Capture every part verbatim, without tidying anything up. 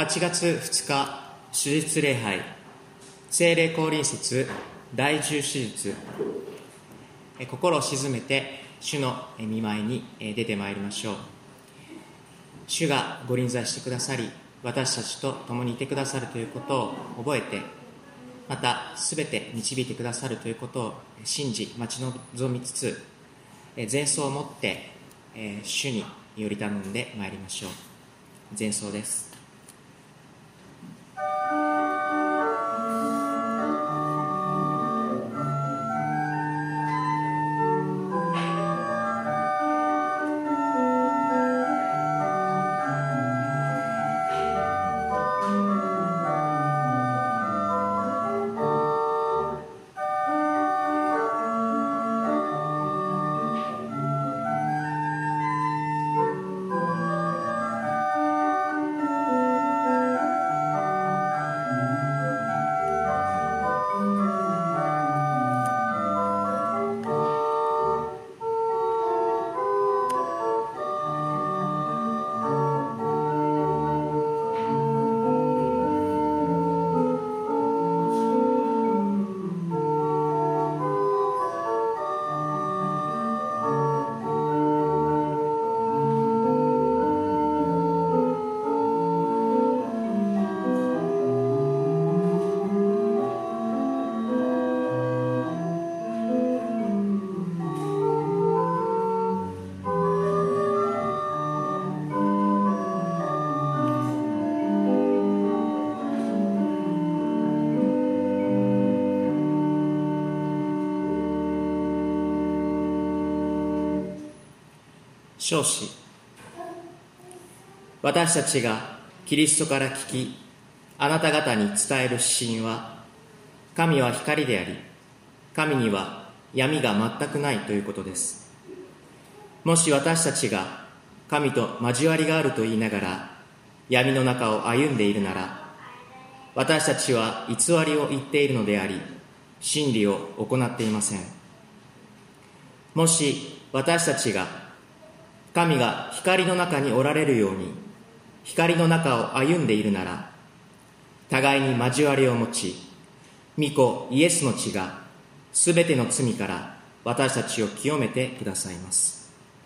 はちがつふつか、手術礼拝、聖霊降臨節第じゅう手術。心を静めて主の御前に出てまいりましょう。主がご臨在してくださり、私たちと共にいてくださるということを覚えて、またすべて導いてくださるということを信じ待ち望みつつ、前奏をもって主により頼んでまいりましょう。前奏です。唱詞。私たちがキリストから聞き、あなた方に伝える指針は、神は光であり、神には闇が全くないということです。もし私たちが神と交わりがあると言いながら闇の中を歩んでいるなら、私たちは偽りを言っているのであり、真理を行っていません。もし私たちが神が光の中におられるように光の中を歩んでいるなら、互いに交わりを持ち、御子イエスの血がすべての罪から私たちを清めてくださいます。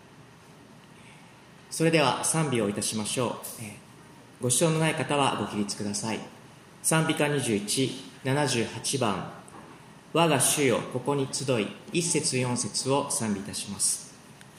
それでは賛美をいたしましょう。ご支障のない方はご起立ください。賛美歌にじゅういち、ななじゅうはちばん、我が主よここに集い、一節四節を賛美いたします。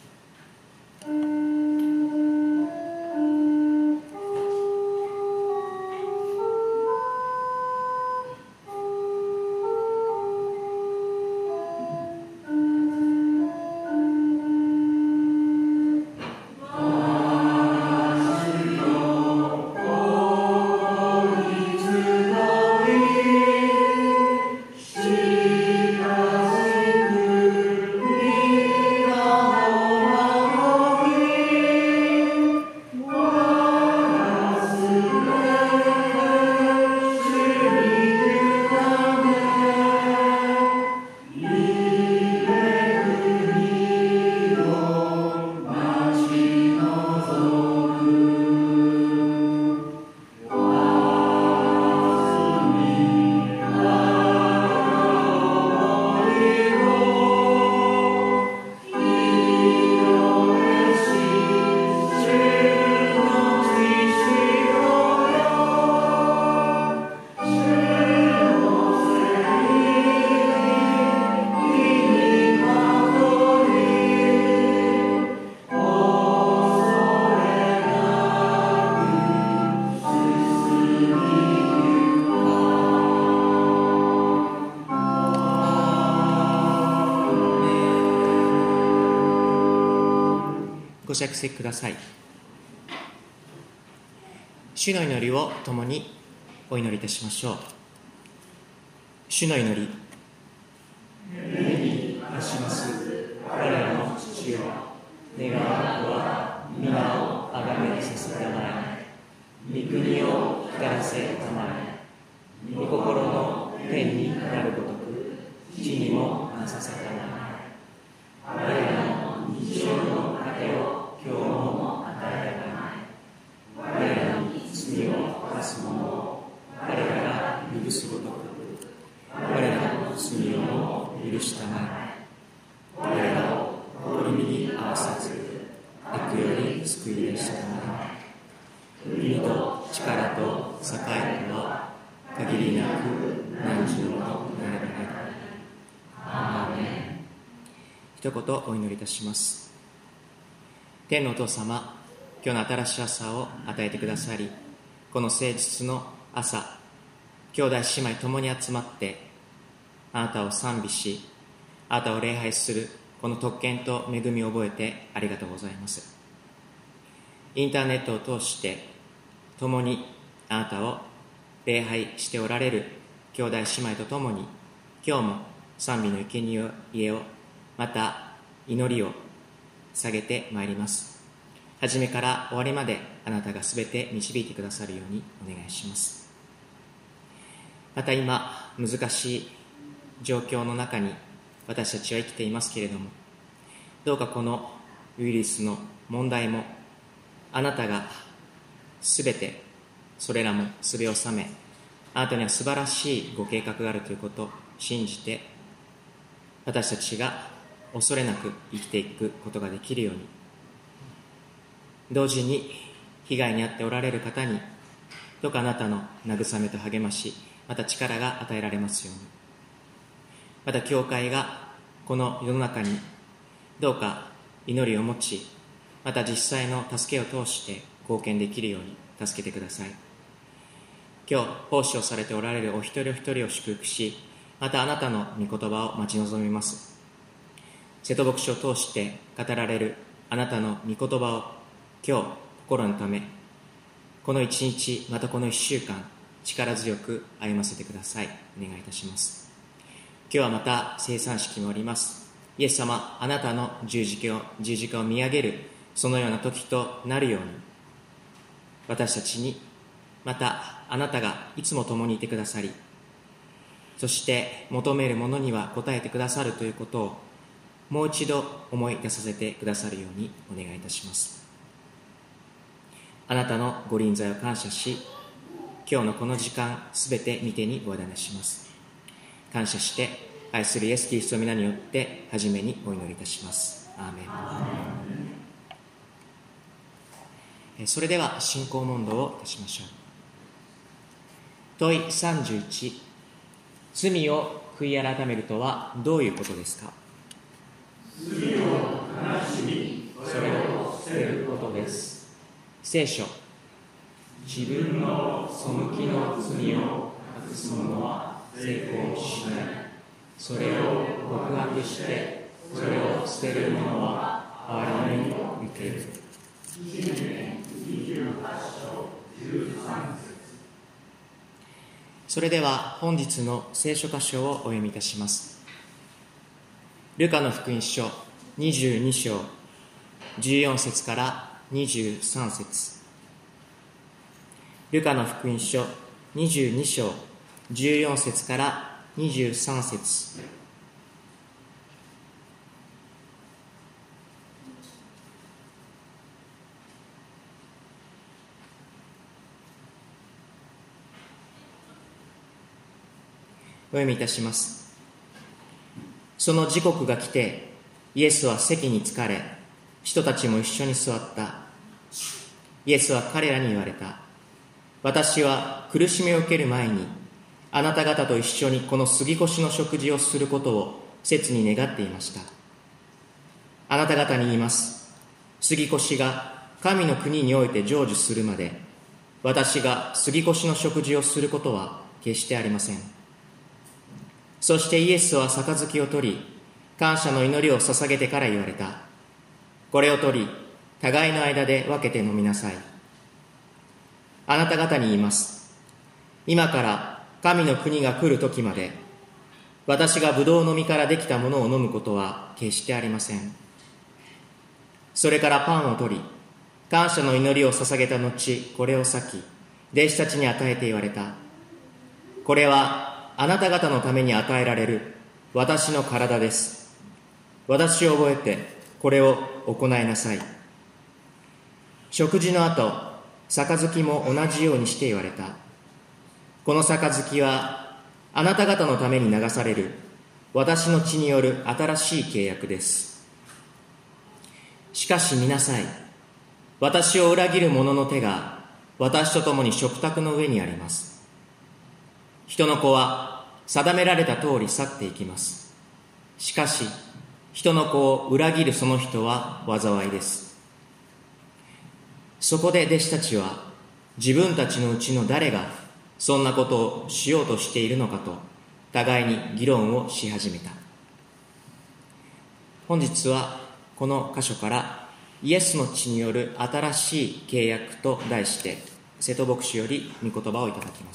ご着席ください。主の祈りを共にお祈りいたしましょう。主の祈り。 礼にいたします我らの父よ、願わくは皆をあがめさせたまえ、御国を光らせたまえ、御心の天になるごとく地にもなさせたまえ。我らの日常の糧を今日も与えたまえ。我らに罪を犯す許したまえ。我らを試みに合わさず、悪より救い出したまえ。国と力と栄えとは限りなく何十もなればなり。アーメン。一言お祈りいたします。天のお父様、今日の新しい朝を与えてくださり、この誠実の朝、兄弟姉妹ともに集まってあなたを賛美し、あなたを礼拝するこの特権と恵みを覚えてありがとうございます。インターネットを通して共にあなたを礼拝しておられる兄弟姉妹とともに、今日も賛美の生贄をまた祈りを下げてまいります。初めから終わりまであなたがすべて導いてくださるようにお願いします。また今難しい状況の中に私たちは生きていますけれども、どうかこのウイルスの問題もあなたがすべてそれらもすべを収め、あなたには素晴らしいご計画があるということを信じて、私たちが恐れなく生きていくことができるように、同時に被害に遭っておられる方にどうかあなたの慰めと励まし、また力が与えられますように、また教会がこの世の中にどうか祈りを持ち、また実際の助けを通して貢献できるように助けてください。今日奉仕をされておられるお一人お一人を祝福し、またあなたの御言葉を待ち望みます。瀬戸牧師を通して語られるあなたの御言葉を今日心のため、この一日またこの一週間力強く歩ませてください。お願いいたします。今日はまた聖餐式もあります。イエス様、あなたの十字架を十字架を見上げるそのような時となるように、私たちにまたあなたがいつも共にいてくださり、そして求めるものには応えてくださるということをもう一度思い出させてくださるようにお願いいたします。あなたのご臨在を感謝し、今日のこの時間すべて御手にお委ねします。感謝して愛するイエス・キリストの皆によって初めにお祈りいたします。アーメン。アーメン。それでは信仰問答をいたしましょう。問いさんじゅういち、罪を悔い改めるとはどういうことですか？ 罪を悲しみ、それを捨てることです。 聖書。 自分の背きの罪を隠す者は成功しない。それを告白して、それを捨てる者は憐れみを受ける。 それでは本日の聖書箇所をお読みいたします。ルカの福音書にじゅうに章じゅうよん節からにじゅうさん節。ルカの福音書にじゅうに章じゅうよん節からにじゅうさん節。お読みいたします。その時刻が来て、イエスは席に着かれ、人たちも一緒に座った。イエスは彼らに言われた。私は苦しみを受ける前に、あなた方と一緒にこの杉越の食事をすることを切に願っていました。あなた方に言います。杉越が神の国において成就するまで、私が杉越の食事をすることは決してありません。そしてイエスは杯を取り、感謝の祈りを捧げてから言われた。これを取り、互いの間で分けて飲みなさい。あなた方に言います。今から神の国が来る時まで、私がブドウの実からできたものを飲むことは決してありません。それからパンを取り、感謝の祈りを捧げた後、これを裂き、弟子たちに与えて言われた。これはあなた方のために与えられる私の体です。私を覚えてこれを行いなさい。食事の後、杯も同じようにして言われた。この杯はあなた方のために流される私の血による新しい契約です。しかし見なさい。私を裏切る者の手が私と共に食卓の上にあります。人の子は定められた通り去っていきます。しかし人の子を裏切るその人は災いです。そこで弟子たちは自分たちのうちの誰がそんなことをしようとしているのかと互いに議論をし始めた。本日はこの箇所からイエスの血による新しい契約と題して瀬戸牧師より御言葉をいただきます。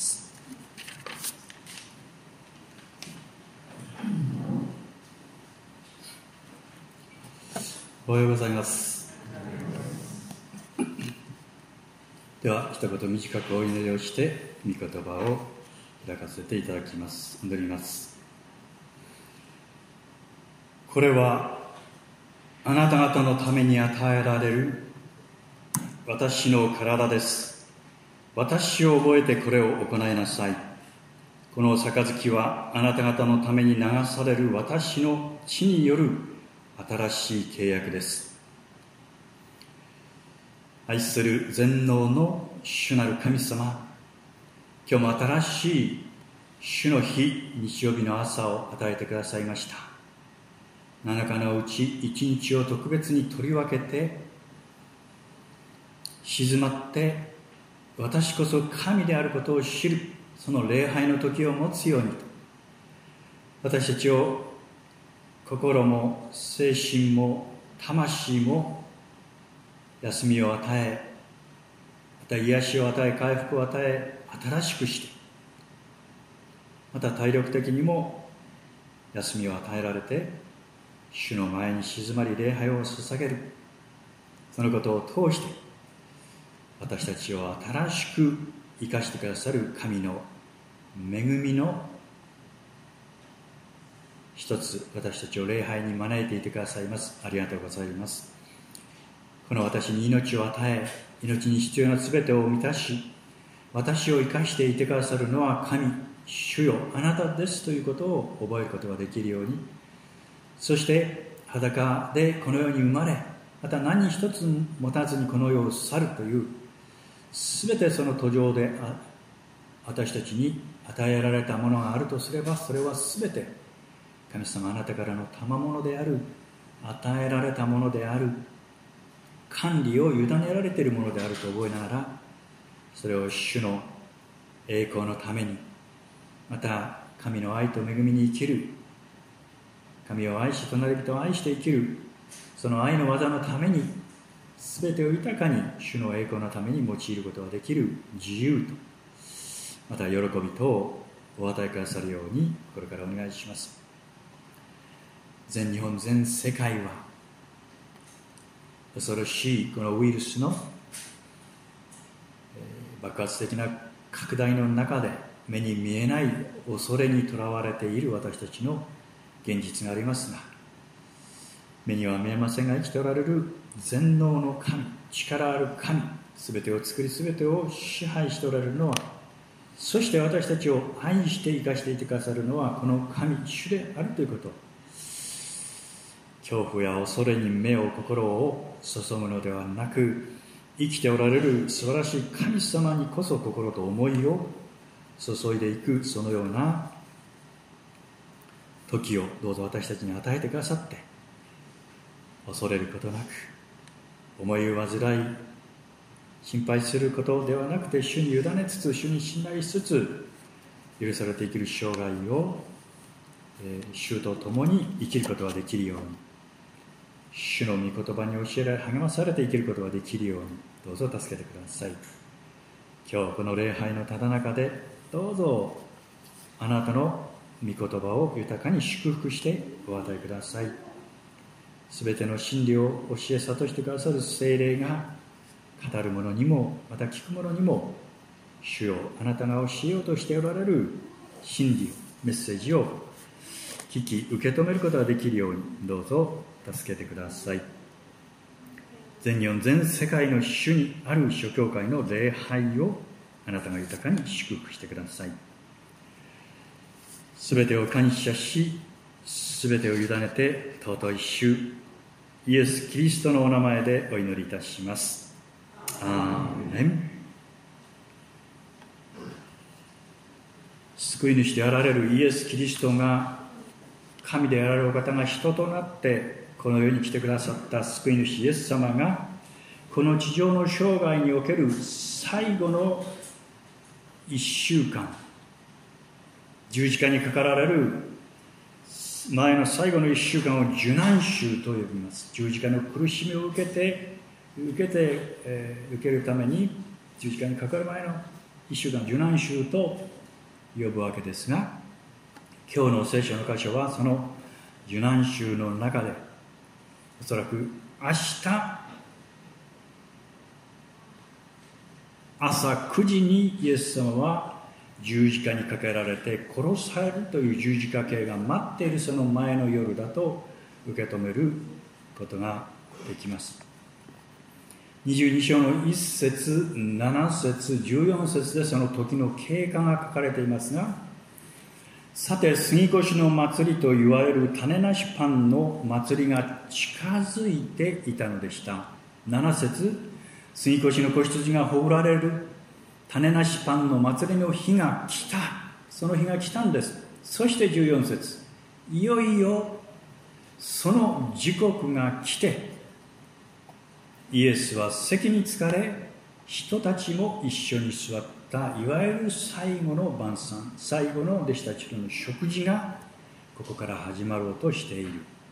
おはようございます。では一言短くお祈りをして御言葉を開かせていただきます。祈ります。これはあなた方のために与えられる私の体です。私を覚えてこれを行いなさい。この杯はあなた方のために流される私の血による新しい契約です。愛する全能の主なる神様、今日も新しい主の日、日曜日の朝を与えてくださいました。ななかのうちいちにちを特別に取り分けて、静まって私こそ神であることを知る、その礼拝の時を持つようにと、私たちを心も精神も魂も休みを与え、また癒しを与え、回復を与え、新しくして、また体力的にも休みを与えられて、主の前に静まり礼拝を捧げる、そのことを通して私たちを新しく生かしてくださる神の恵みの一つ、私たちを礼拝に招いていてくださいます。ありがとうございます。この私に命を与え、命に必要なすべてを満たし、私を生かしていてくださるのは神、主よあなたですということを覚えることができるように、そして裸でこの世に生まれ、また何一つ持たずにこの世を去るというすべてその途上で私たちに与えられたものがあるとすれば、それはすべて神様あなたからの賜物である、与えられたものである、管理を委ねられているものであると覚えながら、それを主の栄光のために、また神の愛と恵みに生きる、神を愛し隣人を愛して生きる、その愛の技のために全てを豊かに主の栄光のために用いることができる自由と、また喜びとをお与えくださるようにこれからお願いします。全日本全世界は恐ろしいこのウイルスの爆発的な拡大の中で目に見えない恐れにとらわれている私たちの現実がありますが、目には見えませんが生きておられる全能の神、力ある神、すべてを作りすべてを支配しておられるのは、そして私たちを愛して生かしていてくださるのはこの神、主であるということ、恐怖や恐れに目を心を注ぐのではなく、生きておられる素晴らしい神様にこそ心と思いを注いでいく、そのような時をどうぞ私たちに与えてくださって、恐れることなく、思いを患い心配することではなくて、主に委ねつつ、主に信頼しつつ許されて生きる生涯を、えー、主と共に生きることができるように、主の御言葉に教えられ励まされて生きることができるようにどうぞ助けてください。今日この礼拝のただ中でどうぞあなたの御言葉を豊かに祝福してお与えください。すべての真理を教え諭してくださる聖霊が語る者にもまた聞く者にも、主よあなたが教えようとしておられる真理を、メッセージを聞き受け止めることができるようにどうぞ助けてください。全日本全世界の主にある諸教会の礼拝をあなたが豊かに祝福してください。すべてを感謝しすべてを委ねて尊い主イエス・キリストのお名前でお祈りいたします。アーメン。救い主であられるイエス・キリストが、神であられるお方が人となってこの世に来てくださった救い主イエス様が、この地上の生涯における最後の一週間、十字架にかかられる前の最後の一週間を受難週と呼びます。十字架の苦しみを受けて受けて、えー、受けるために十字架にかかる前の一週間、受難週と呼ぶわけですが、今日の聖書の箇所はその受難週の中で、おそらく明日朝くじにイエス様は十字架にかけられて殺されるという十字架刑が待っているその前の夜だと受け止めることができます。にじゅうに章のいっ節、なな節、じゅうよん節でその時の経過が書かれていますが、さて杉越の祭りといわれる種なしパンの祭りが近づいていたのでした。なな節、杉越の子羊がほぐられる種なしパンの祭りの日が来た。その日が来たんです。そしてじゅうよん節、いよいよその時刻が来て、イエスは席に着かれ、人たちも一緒に座った、いわゆる最後の晩餐、最後の弟子たちとの食事がここから始まろうとしている。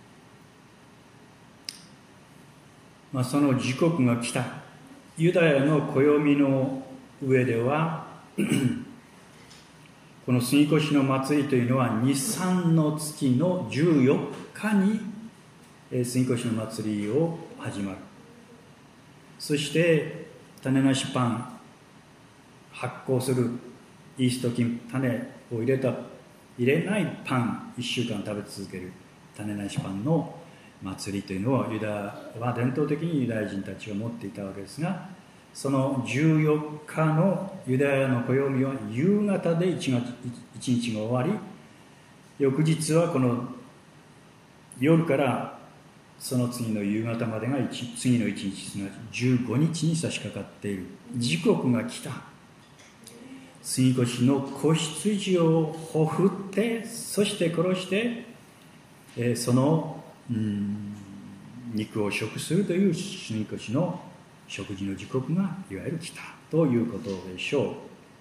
まあ、その時刻が来た。ユダヤの暦の上ではこの杉越の祭りというのはに、さんの月のじゅうよっかに杉越の祭りを始まる。そして種なしパン、発酵するイースト菌、種を入れた入れないパン、いっしゅうかん食べ続ける種なしパンの祭りというのをユダヤは伝統的にユダヤ人たちは持っていたわけですが、そのじゅうよっかのユダヤの暦は夕方で 1, 月いちにちが終わり、翌日はこの夜からその次の夕方までが次のいちにち、すなわちじゅうごにちに差し掛かっている。時刻が来た。杉越の子羊をほふって、そして殺して、えー、そのうん肉を食するという杉越の食事の時刻がいわゆる来たということでしょう。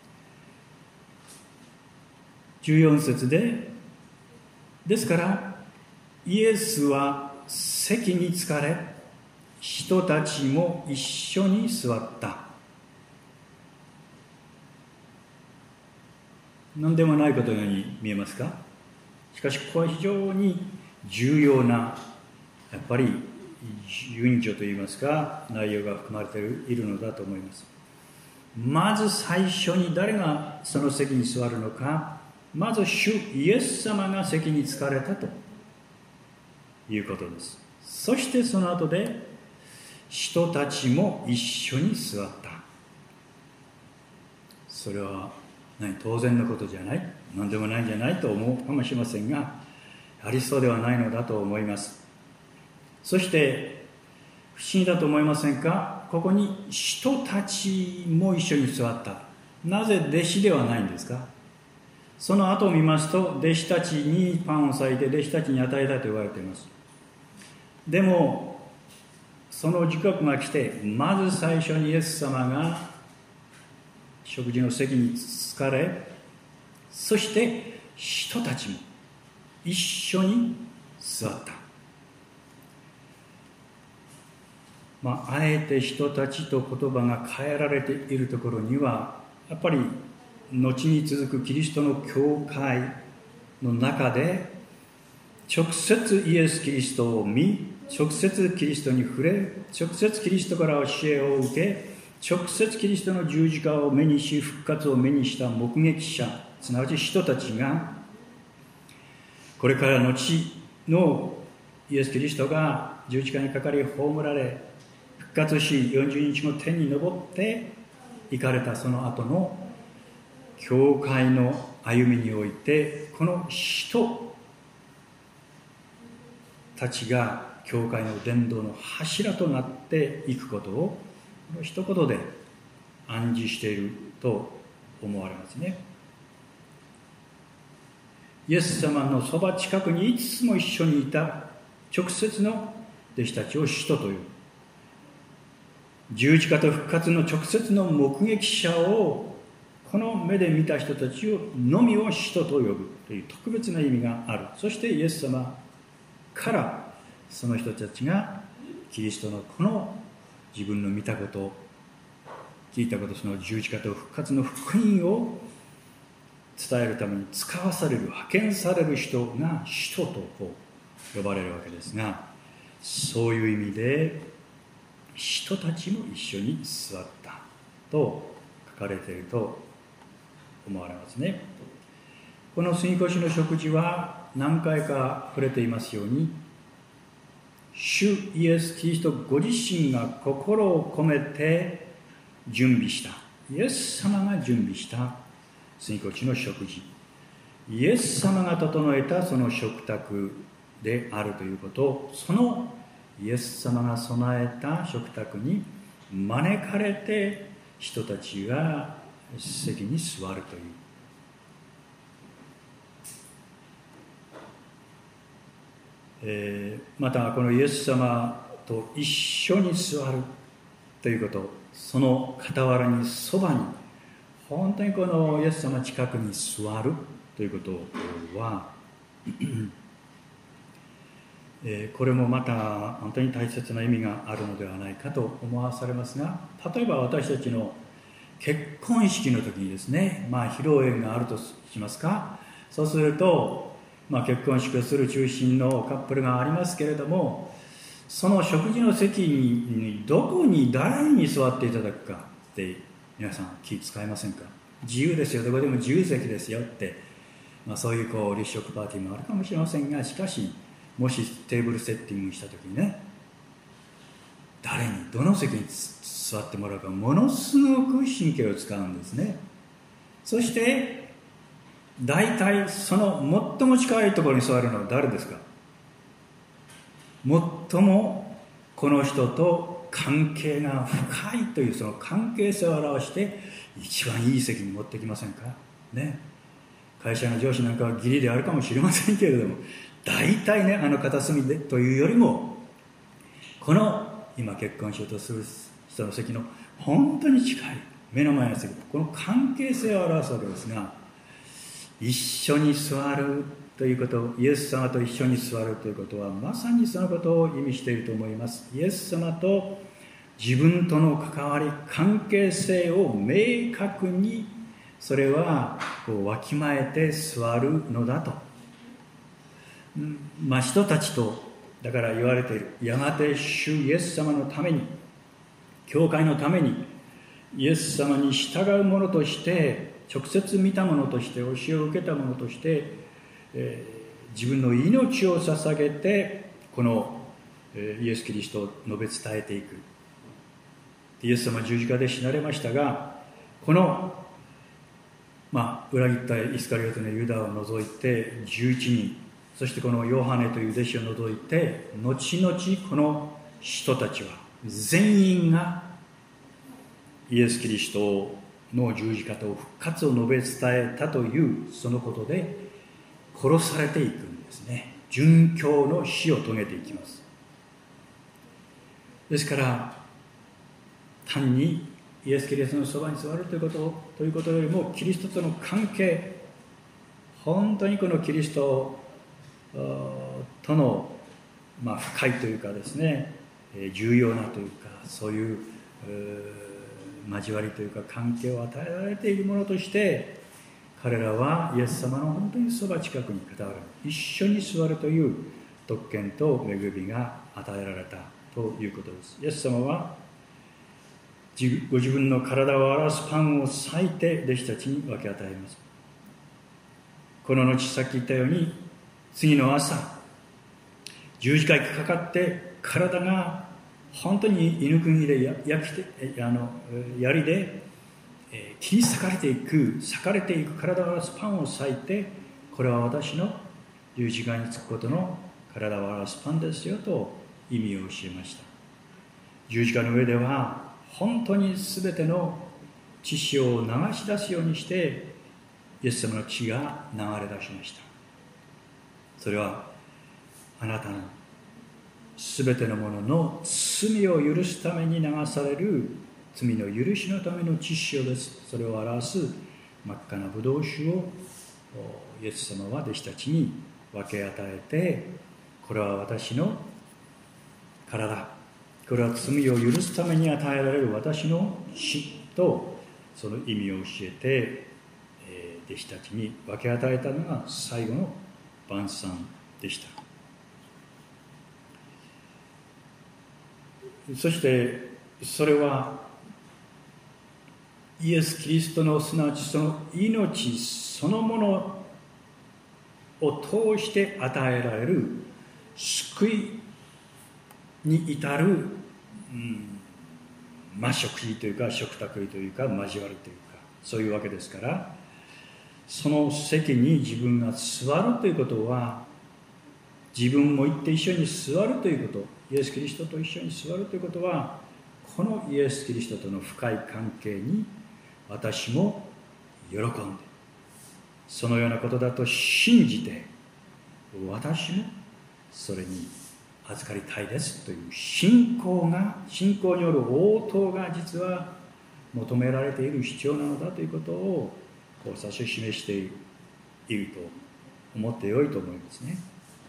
じゅうよん節で、ですからイエスは席に着かれ、人たちも一緒に座った。何でもないことのように見えますか？しかしここは非常に重要な、やっぱり順序といいますか、内容が含まれているのだと思います。まず最初に誰がその席に座るのか、まず主イエス様が席に着かれたということです。そしてその後で人たちも一緒に座った。それは何、当然のことじゃない、何でもないんじゃないと思うかもしれませんが、ありそうではないのだと思います。そして不思議だと思いませんか？ここに人たちも一緒に座った。なぜ弟子ではないんですか？その後を見ますと、弟子たちにパンを裂いて弟子たちに与えたと言われています。でもその時刻が来て、まず最初にイエス様が食事の席に着かれ、そして人たちも一緒に座った。まあ、あえて人たちと言葉が変えられているところには、やっぱり後に続くキリストの教会の中で直接イエス・キリストを見、直接キリストに触れ、直接キリストから教えを受け、直接キリストの十字架を目にし、復活を目にした目撃者、すなわち人たちが、これから後のイエス・キリストが十字架にかかり葬られ、復活しよんじゅうにちご天に昇って行かれたその後の教会の歩みにおいて、この人たちが教会の伝道の柱となっていくことをこの一言で暗示していると思われますね。イエス様のそば近くにいつも一緒にいた直接の弟子たちを使徒という、十字架と復活の直接の目撃者をこの目で見た人たちをのみを使徒と呼ぶという特別な意味がある。そしてイエス様からその人たちがキリストのこの自分の見たこと聞いたこと、その十字架と復活の福音を伝えるために使わされる、派遣される人が使徒とこう呼ばれるわけですが、そういう意味で使徒たちも一緒に座ったと書かれていると思われますね。この杉越の食事は何回か触れていますように、主イエス・キリストご自身が心を込めて準備した、イエス様が準備した杉越の食事、イエス様が整えたその食卓であるということを、そのイエス様が備えた食卓に招かれて人たちが席に座るという、えー、またこのイエス様と一緒に座るということ、その傍らにそばに本当にこのイエス様近くに座るということはえー、これもまた本当に大切な意味があるのではないかと思わされますが、例えば私たちの結婚式の時にですね、まあ披露宴があるとしますか。そうすると、まあ、結婚式をする中心のカップルがありますけれども、その食事の席にどこに誰に座っていただくかって皆さん気使いませんか？自由ですよ、どこでも自由席ですよって、まあ、そういうこう立食パーティーもあるかもしれませんが、しかしもしテーブルセッティングした時にね、誰にどの席に座ってもらうかものすごく神経を使うんですね。そして大体その最も近いところに座るのは誰ですか？最もこの人と関係が深いというその関係性を表して一番いい席に持ってきませんかね。会社の上司なんかは義理であるかもしれませんけれども、大体ね、あの片隅でというよりも、この今結婚しようとする人の席の本当に近い目の前の席、この関係性を表すわけですが、一緒に座るということ、イエス様と一緒に座るということはまさにそのことを意味していると思います。イエス様と自分との関わり、関係性を明確に、それはこうわきまえて座るのだと、まあ、人たちとだから言われている。やがて主イエス様のために、教会のためにイエス様に従う者として、直接見た者として、教えを受けた者として、えー、自分の命を捧げてこの、えー、イエス・キリストを述べ伝えていく。イエス様は十字架で死なれましたが、この、まあ、裏切ったイスカリオテのユダを除いてじゅういちにん、そしてこのヨハネという弟子を除いて、後々この人たちは全員がイエス・キリストの十字架と復活を述べ伝えたというそのことで殺されていくんですね。殉教の死を遂げていきます。ですから単にイエス・キリストのそばに座るということということよりも、キリストとの関係、本当にこのキリストとの、まあ、深いというかですね、重要なというか、そういう交わりというか関係を与えられているものとして、彼らはイエス様の本当にそば近くに傍らに一緒に座るという特権と恵みが与えられたということです。イエス様はご自分の体を表すパンを裂いて弟子たちに分け与えます。この後さっき言ったように、次の朝十字架にかかって体が本当に犬釘で焼きてあの槍で、えー、切り裂かれていく裂かれていく体を表すパンを裂いて、これは私の十字架につくことの体を表すパンですよと意味を教えました。十字架の上では本当に全ての血潮を流し出すようにしてイエス様の血が流れ出しました。それはあなたの全てのものの罪を許すために流される罪の許しのための血潮です。それを表す真っ赤なブドウ酒をイエス様は弟子たちに分け与えて、これは私の体、これは罪を許すために与えられる私の血と、その意味を教えて、えー、弟子たちに分け与えたのが最後の晩餐でした。そしてそれはイエス・キリストのすなわちその命そのものを通して与えられる救いに至る、うん、まあ食事というか食卓というか交わりというか、そういうわけですから、その席に自分が座るということは、自分も行って一緒に座るということ、イエス・キリストと一緒に座るということは、このイエス・キリストとの深い関係に私も喜んで、そのようなことだと信じて、私もそれに預かりたいですという信仰が、信仰による応答が実は求められている必要なのだということをこう指し示していると思ってよいと思いますね。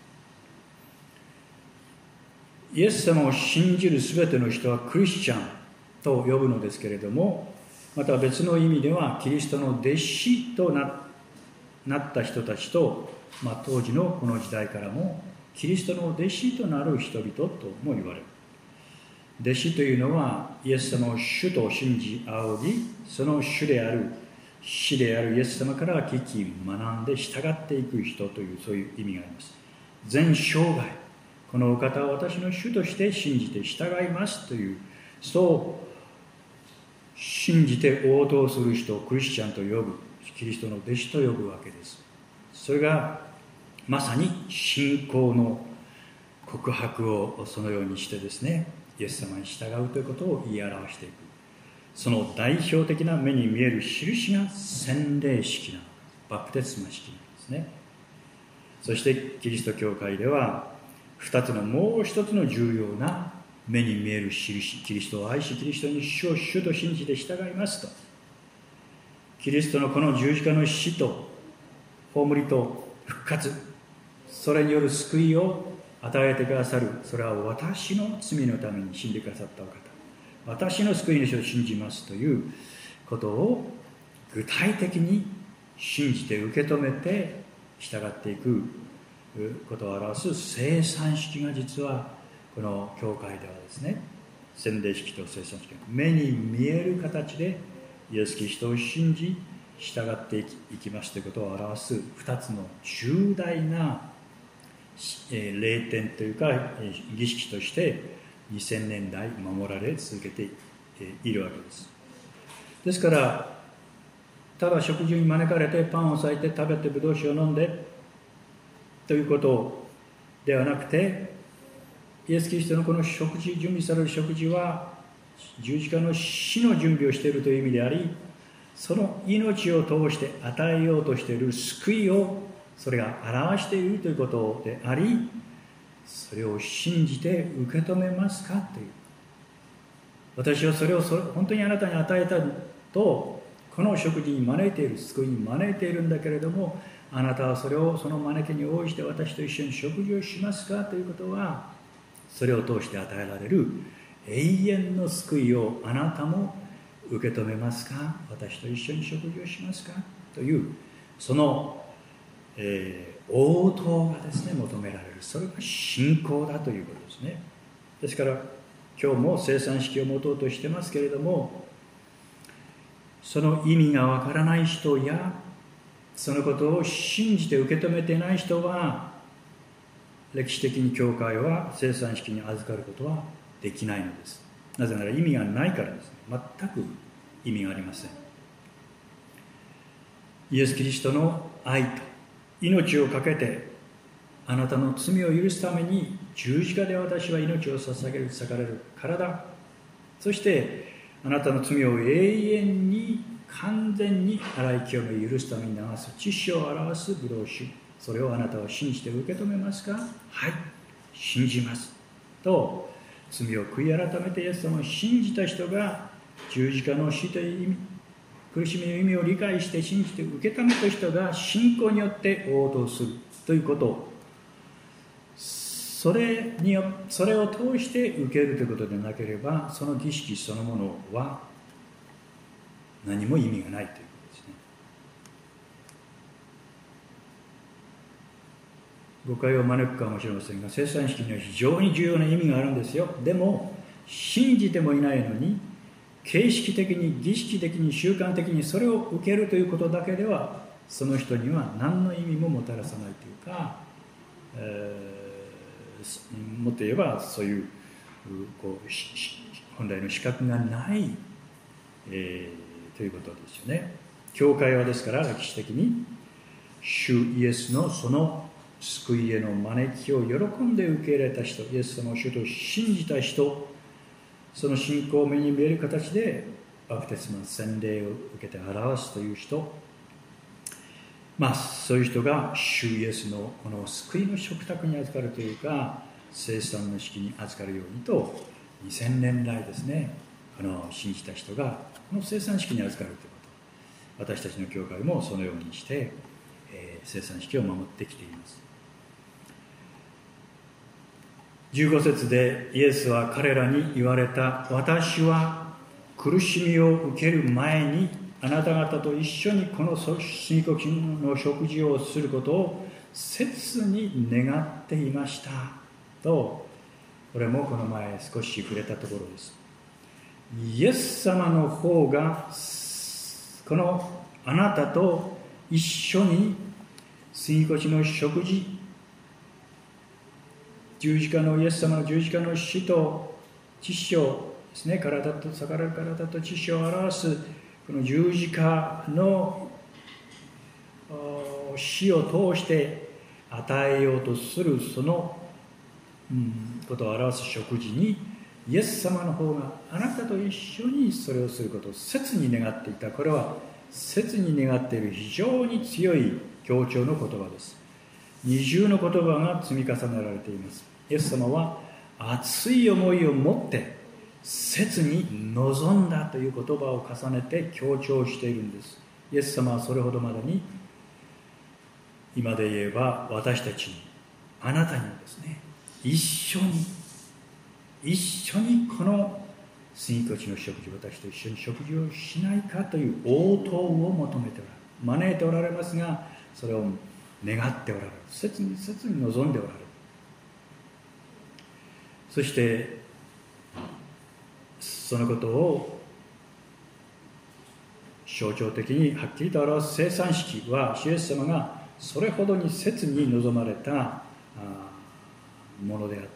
イエス様を信じるすべての人はクリスチャンと呼ぶのですけれども、また別の意味ではキリストの弟子と な, なった人たちと、まあ、当時のこの時代からもキリストの弟子となる人々とも言われる。弟子というのはイエス様を主と信じ仰ぎ、その主である師であるイエス様から聞き学んで従っていく人という、そういう意味があります。全生涯このお方を私の主として信じて従いますという、そう信じて応答する人をクリスチャンと呼ぶ、キリストの弟子と呼ぶわけです。それがまさに信仰の告白をそのようにしてですね、イエス様に従うということを言い表していく。その代表的な目に見える印が洗礼式なの、バプテスマ式なんですね。そしてキリスト教会では二つのもう一つの重要な目に見える印、キリストを愛しキリストに主を主と信じて従いますと、キリストのこの十字架の死と葬りと復活、それによる救いを与えてくださる、それは私の罪のために死んでくださったお方、私の救い主を信じますということを具体的に信じて受け止めて従っていくことを表す聖餐式が、実はこの教会ではですね、洗礼式と聖餐式が目に見える形でイエス・キリストを信じ従っていき、いきますということを表す二つの重大な礼典というか儀式としてにせんねんだい守られ続けているわけです。ですからただ食事に招かれてパンを裂いて食べてブドウ酒を飲んでということではなくて、イエス・キリストのこの食事、準備される食事は十字架の死の準備をしているという意味であり、その命を通して与えようとしている救いをそれが表しているということであり、それを信じて受け止めますかという、私はそれをそれ本当にあなたに与えたとこの食事に招いている、救いに招いているんだけれども、あなたはそれをその招きに応じて私と一緒に食事をしますかということは、それを通して与えられる永遠の救いをあなたも受け止めますか、私と一緒に食事をしますかという、その、えー、応答がですね求められる、それが信仰だということですね。ですから今日も聖餐式を持とうとしてますけれども、その意味がわからない人やそのことを信じて受け止めていない人は、歴史的に教会は聖餐式に預かることはできないのです。なぜなら意味がないからですね。全く意味がありません。イエス・キリストの愛と命をかけてあなたの罪を許すために十字架で私は命を捧げる裂かれる体、そしてあなたの罪を永遠に完全に洗い清め許すために流す血潮を表すブドウ酒、それをあなたは信じて受け止めますか？はい、信じますと、罪を悔い改めてイエス様を信じた人が十字架の死という意味、苦しみの意味を理解して信じて受け止めた人が信仰によって応答するということ、それによそれを通して受けるということでなければ、その儀式そのものは何も意味がないということですね。誤解を招くかもしれませんが、聖餐式には非常に重要な意味があるんですよ。でも信じてもいないのに形式的に儀式的に習慣的にそれを受けるということだけでは、その人には何の意味ももたらさないというか、えー、もっと言えばそういう、こう本来の資格がない、えー、ということですよね。教会はですから歴史的に主イエスのその救いへの招きを喜んで受け入れた人、イエス様を主と信じた人、その信仰を目に見える形でバプテスマ洗礼を受けて表すという人、まあそういう人が主イエスのこの救いの食卓に預かるというか、聖餐の式に預かるようにとにせんねん来ですね、この信じた人がこの聖餐式に預かるということ、私たちの教会もそのようにして、えー、聖餐式を守ってきています。じゅうご節でイエスは彼らに言われた。私は苦しみを受ける前にあなた方と一緒にこの住み子の食事をすることを切に願っていましたと、これもこの前少し触れたところです。イエス様の方がこのあなたと一緒に住み子の食事、十字架のイエス様の十字架の死と血潮ですね、体と裂かれる体と血潮を表すこの十字架の死を通して与えようとするその、うん、ことを表す食事に、イエス様の方があなたと一緒にそれをすることを切に願っていた。これは切に願っている非常に強い強調の言葉です。二重の言葉が積み重ねられています。イエス様は熱い思いを持って切に望んだという言葉を重ねて強調しているんです。イエス様はそれほどまでに、今で言えば私たちに、あなたにもですね、一緒に一緒にこの住み子地の食事、私と一緒に食事をしないかという応答を求めておられる、招いておられますが、それを願っておられる、切に切に望んでおられる。そしてそのことを象徴的にはっきりと表す聖餐式は、主イエス様がそれほどに切に望まれたものであって、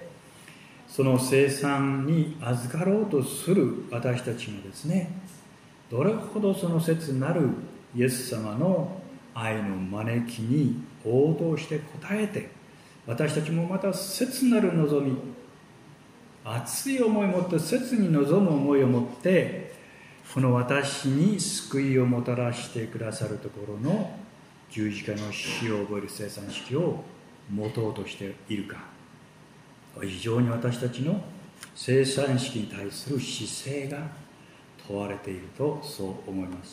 その聖餐に預かろうとする私たちがですね、どれほどその切なるイエス様の愛の招きに応答して応えて、私たちもまた切なる望み、熱い思いを持って、切に望む思いを持って、この私に救いをもたらしてくださるところの十字架の死を覚える聖餐式を持とうとしているか、非常に私たちの聖餐式に対する姿勢が問われていると、そう思います。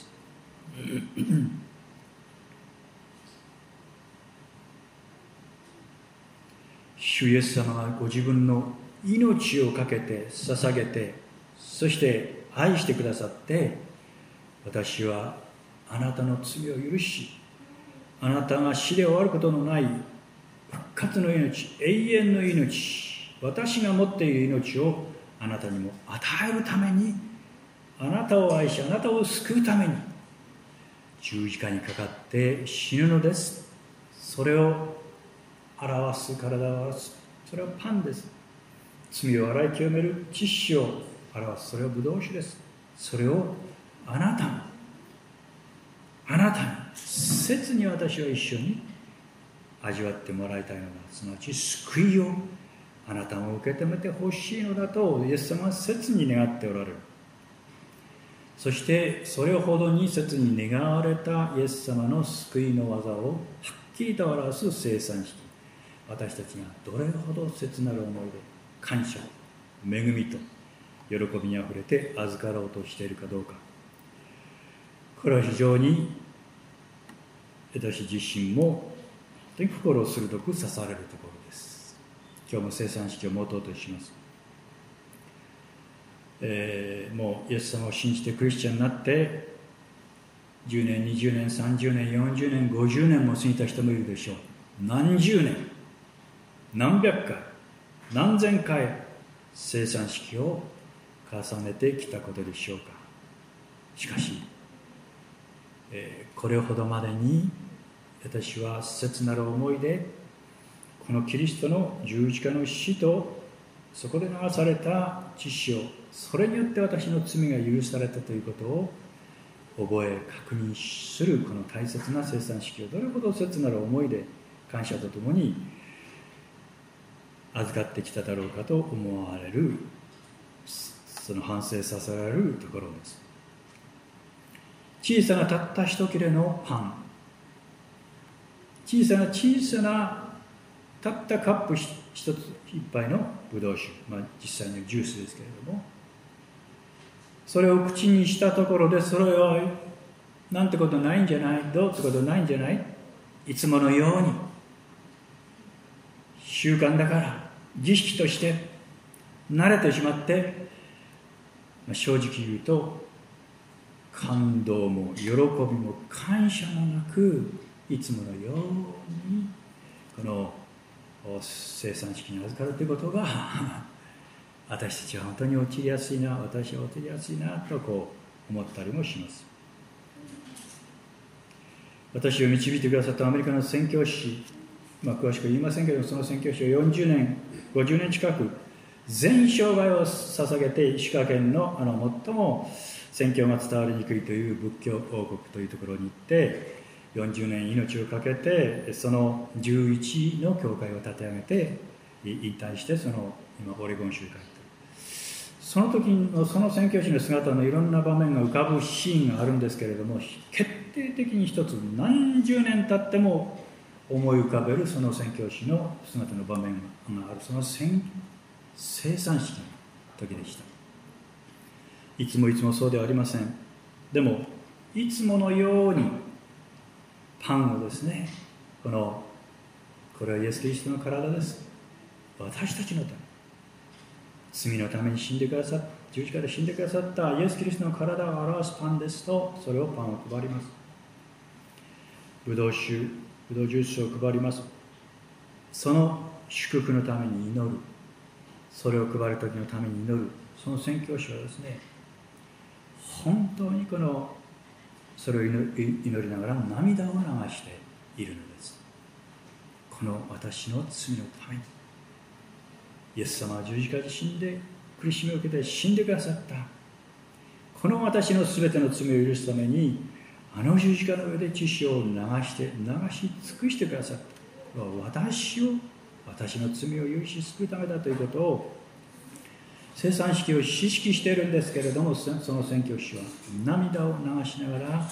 主イエス様がご自分の命を懸けて捧げて、そして愛してくださって、私はあなたの罪を許し、あなたが死で終わることのない復活の命、永遠の命、私が持っている命をあなたにも与えるために、あなたを愛し、あなたを救うために十字架にかかって死ぬのです。それを表す、体を表す、それはパンです。罪を洗い清める血潮を表す、それはブドウ酒です。それをあなたに、あなたに切に私は一緒に味わってもらいたいのだ、すなわち救いをあなたも受け止めてほしいのだとイエス様は切に願っておられる。そしてそれほどに切に願われたイエス様の救いの技をはっきりと表す生産式、私たちがどれほど切なる思いで感謝、恵みと喜びにあふれて預かろうとしているかどうか、これは非常に私自身も心を鋭く刺されるところです。今日も生産式を持とうとします。えー、もうイエス様を信じてクリスチャンになってじゅうねん、にじゅうねん、さんじゅうねん、よんじゅうねん、ごじゅうねんも過ぎた人もいるでしょう。何十年、何百回、何千回生産式を重ねてきたことでしょうか。しかし、えー、これほどまでに私は切なる思いでこのキリストの十字架の死とそこで流された血潮、それによって私の罪が許されたということを覚え確認するこの大切な生産式をどれほど切なる思いで感謝とともに預かってきただろうかと思われる、その反省させられるところです。小さなたった一切れのパン、小さな小さなたったカップ一つ一杯のブドウ酒、まあ、実際にジュースですけれども、それを口にしたところで、それはなんてことないんじゃない、どうってことないんじゃない、いつものように習慣だから儀式として慣れてしまって、まあ、正直言うと感動も喜びも感謝もなく、いつものようにこの生産式に預かるということが私たちは本当に陥りやすいな、私は陥りやすいなとこう思ったりもします。私を導いてくださったアメリカの宣教師、まあ、詳しく言いませんけど、その宣教師をよんじゅうねん、ごじゅうねん近く全生涯を捧げて、石川県のあの最も宣教が伝わりにくいという仏教王国というところに行ってよんじゅうねん命を懸けて、そのじゅういちの教会を立て上げて引退して、その今オレゴン州に帰っている。その時のその宣教師の姿のいろんな場面が浮かぶシーンがあるんですけれども、決定的に一つ何十年経っても思い浮かべるその宣教師の姿の場面がある、その生産式の時でした。いつもいつもそうではありません。でもいつものようにパンをですね、このこれはイエス・キリストの体です、私たちのため、罪のために死んでくださった、十字架で死んでくださったイエス・キリストの体を表すパンですと、それをパンを配ります。ブドウ酒、ブドウジュースを配ります。その祝福のために祈る、それを配る時のために祈る、その宣教師はですね、本当にこのそれを祈りながら涙を流しているのです。この私の罪のためにイエス様は十字架で死んで苦しみを受けて死んでくださった。この私のすべての罪を許すためにあの十字架の上で血潮を流して流し尽くしてくださった。私を私の罪を許し救うためだということを生産式を指揮しているんですけれども、その宣教師は涙を流しながら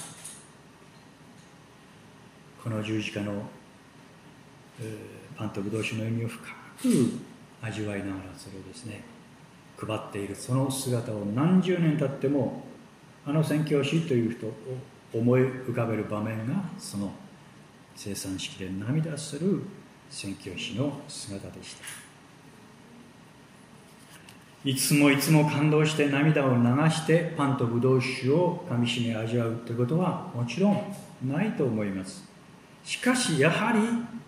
この十字架の、えー、パンとブドウ酒の意味を深く味わいながらそれをですね配っている、その姿を何十年経ってもあの宣教師という人を思い浮かべる場面がその生産式で涙する宣教師の姿でした。いつもいつも感動して涙を流してパンとブドウ酒をかみしめ味わうということはもちろんないと思います。しかしやはり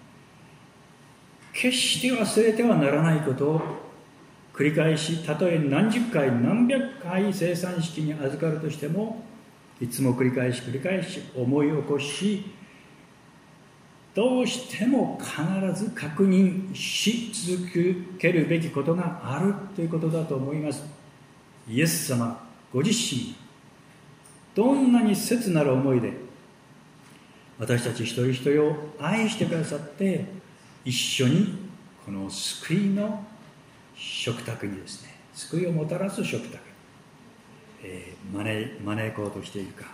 決して忘れてはならないことを繰り返し、たとえ何十回何百回生産式に預かるとしても、いつも繰り返し繰り返し思い起こし、どうしても必ず確認し続けるべきことがあるということだと思います。イエス様ご自身、どんなに切なる思いで私たち一人一人を愛してくださって、一緒にこの救いの食卓にですね、救いをもたらす食卓に、えー、招, 招こうとしているか、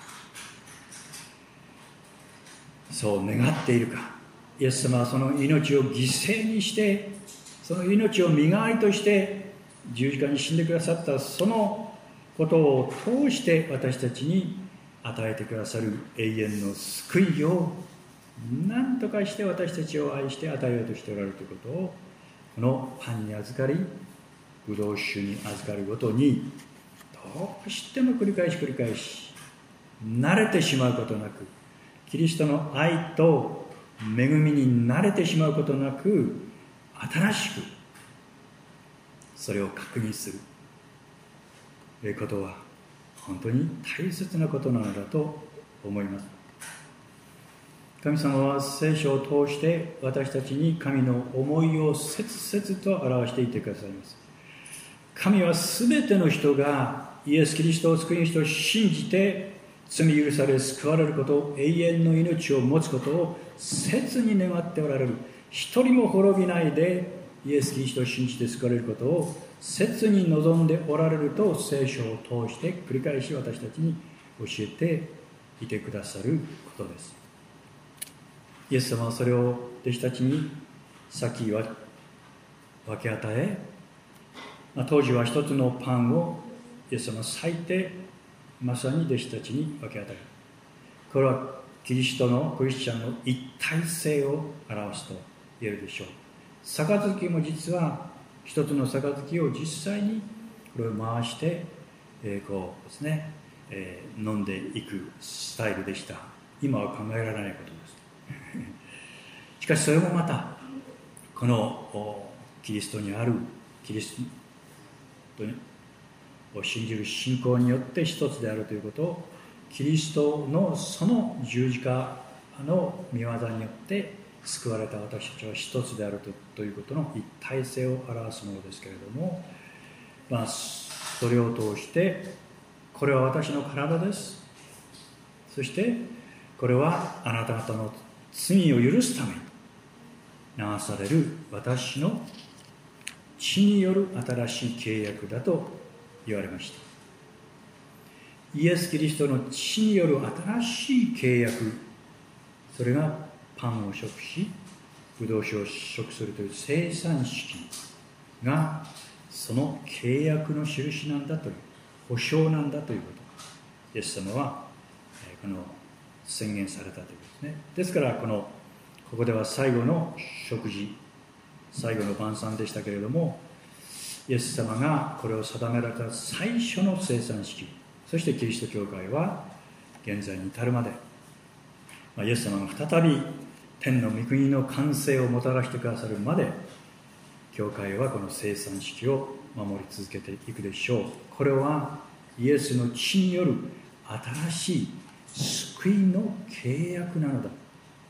そう願っているか。イエス様はその命を犠牲にして、その命を身代わりとして十字架に死んでくださった、そのことを通して私たちに与えてくださる永遠の救いを何とかして私たちを愛して与えようとしておられるということを、このパンに預かりブドウ酒に預かるごとにどうしても繰り返し繰り返し慣れてしまうことなく、キリストの愛と恵みに慣れてしまうことなく、新しくそれを確認するということは本当に大切なことなのだと思います。神様は聖書を通して私たちに神の思いを切々と表していってくださいます。神はすべての人がイエス・キリストを救い主と信じて罪許され救われること、永遠の命を持つことを切に願っておられる。一人も滅びないでイエス・キリストを信じて救われることを切に望んでおられると、聖書を通して繰り返し私たちに教えていてくださることです。イエス様はそれを弟子たちに先は分け与え、まあ、当時は一つのパンをイエス様は裂いてまさに弟子たちに分け与える。これはキリストのクリスチャンの一体性を表すと言えるでしょう。杯も実は一つの杯を実際にこれを回して、えー、こうですね、えー、飲んでいくスタイルでした。今は考えられないことです。しかしそれもまたこのキリストにあるキリストを信じる信仰によって一つであるということを、キリストのその十字架の御業によって救われた私たちは一つである と, ということの一体性を表すものですけれども、まあ、それを通してこれは私の体です、そしてこれはあなた方の罪を許すために流される私の血による新しい契約だと言われました。イエス・キリストの血による新しい契約、それがパンを食しブドウ酒を食するという生産式がその契約の印なんだという、保証なんだということをイエス様はこの宣言されたということですね。ですからこのここでは最後の食事、最後の晩餐でしたけれども、イエス様がこれを定められた最初の生産式、そしてキリスト教会は現在に至るまで、まあ、イエス様が再び天の御国の完成をもたらしてくださるまで、教会はこの生産式を守り続けていくでしょう。これはイエスの血による新しい救いの契約なのだ。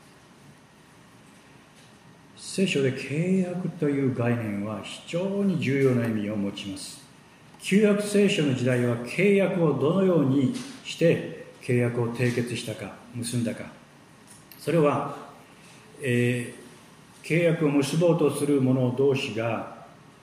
聖書で契約という概念は非常に重要な意味を持ちます。旧約聖書の時代は契約をどのようにして契約を締結したか、結んだか、それは、えー、契約を結ぼうとする者同士が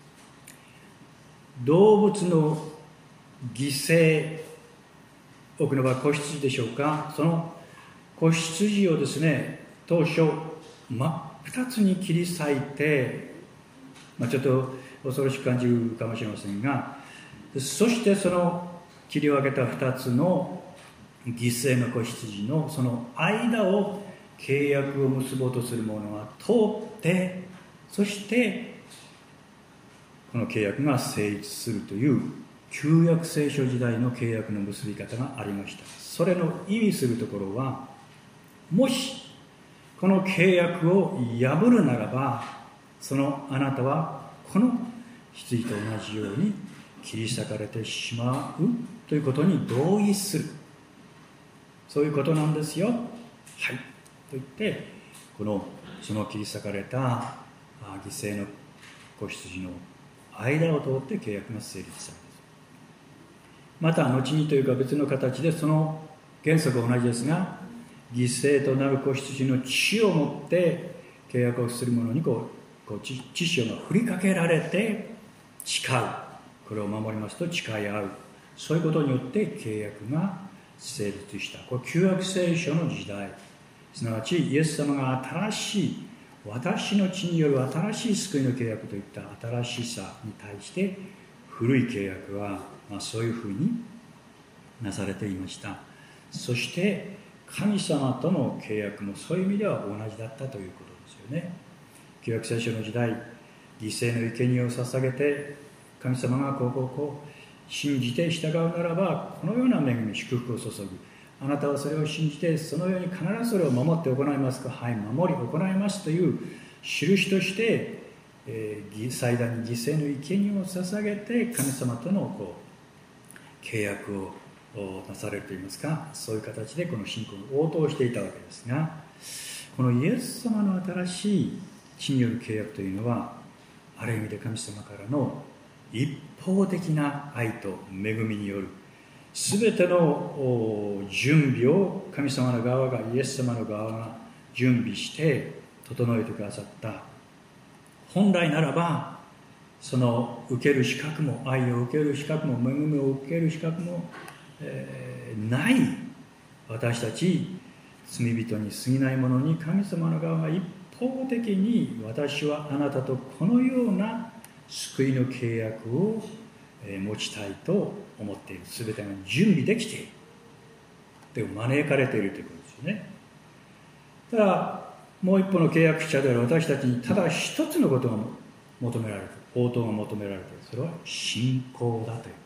動物の犠牲、多くの場合子羊でしょうか、その子羊をですね、当初真っ二つに切り裂いて、まあ、ちょっと恐ろしく感じるかもしれませんが、そしてその切り分けた二つの犠牲の子羊のその間を契約を結ぼうとする者が通って、そしてこの契約が成立するという旧約聖書時代の契約の結び方がありました。それの意味するところは、もしこの契約を破るならば、そのあなたはこの羊と同じように切り裂かれてしまうということに同意する、そういうことなんですよ、はいと言って、このその切り裂かれた犠牲の子羊の間を通って契約が成立されます。また後にというか別の形でその原則は同じですが、 犠牲となる子羊の血を持って契約をする者にこう、こう血潮が振りかけられて誓う。これを守りますと誓い合う。そういうことによって契約が成立した。これ旧約聖書の時代、すなわちイエス様が新しい、私の血による新しい救いの契約といった新しさに対して古い契約は、まあ、そういうふうになされていました。そして神様との契約もそういう意味では同じだったということですよね。旧約聖書の時代、犠牲の生贄を捧げて神様がこうこうこう信じて従うならばこのような恵み祝福を注ぐ。あなたはそれを信じてそのように必ずそれを守って行いますか。はい、守り行いますという印として、えー、祭壇に犠牲の生贄を捧げて神様とのこう契約をなされるといいますか、そういう形でこの信仰を応答していたわけですが、このイエス様の新しい血による契約というのはある意味で神様からの一方的な愛と恵みによるすべての準備を神様の側が、イエス様の側が準備して整えてくださった。本来ならばその受ける資格も、愛を受ける資格も、恵みを受ける資格も、えー、ない私たち罪人に過ぎないものに、神様の側が一方的に私はあなたとこのような救いの契約を持ちたいと思っている。すべてが準備できている。でも招かれているということですよね。ただもう一方の契約者である私たちにただ一つのことが求められる、応答が求められている。それは信仰だということです。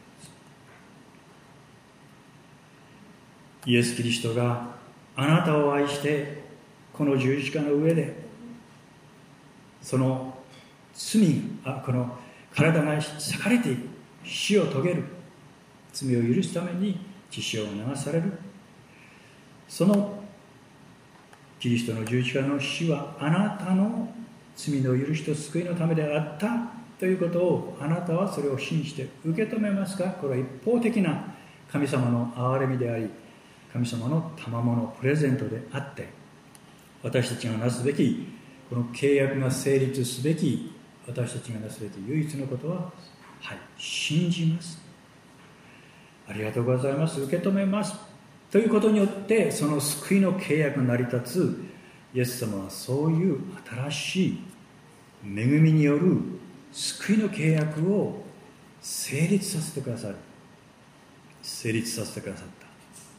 イエス・キリストがあなたを愛してこの十字架の上でその罪、あこの体が裂かれていく、死を遂げる、罪を許すために血潮を流される、そのキリストの十字架の死はあなたの罪の許しと救いのためであったということを、あなたはそれを信じて受け止めますか。これは一方的な神様の憐れみであり、神様の賜物プレゼントであって、私たちがなすべきこの契約が成立すべき私たちがなすべき唯一のことは、はい、信じます、ありがとうございます、受け止めますということによって、その救いの契約が成り立つイエス様はそういう新しい恵みによる救いの契約を成立させてくださる成立させてくださった。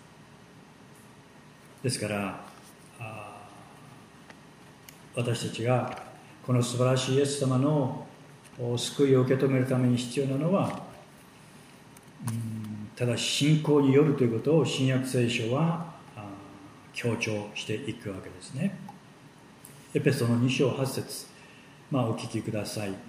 ですから私たちがこの素晴らしいイエス様の救いを受け止めるために必要なのは、うんただ信仰によるということを新約聖書は強調していくわけですね。エペソのに章はち節、まあお聞きください。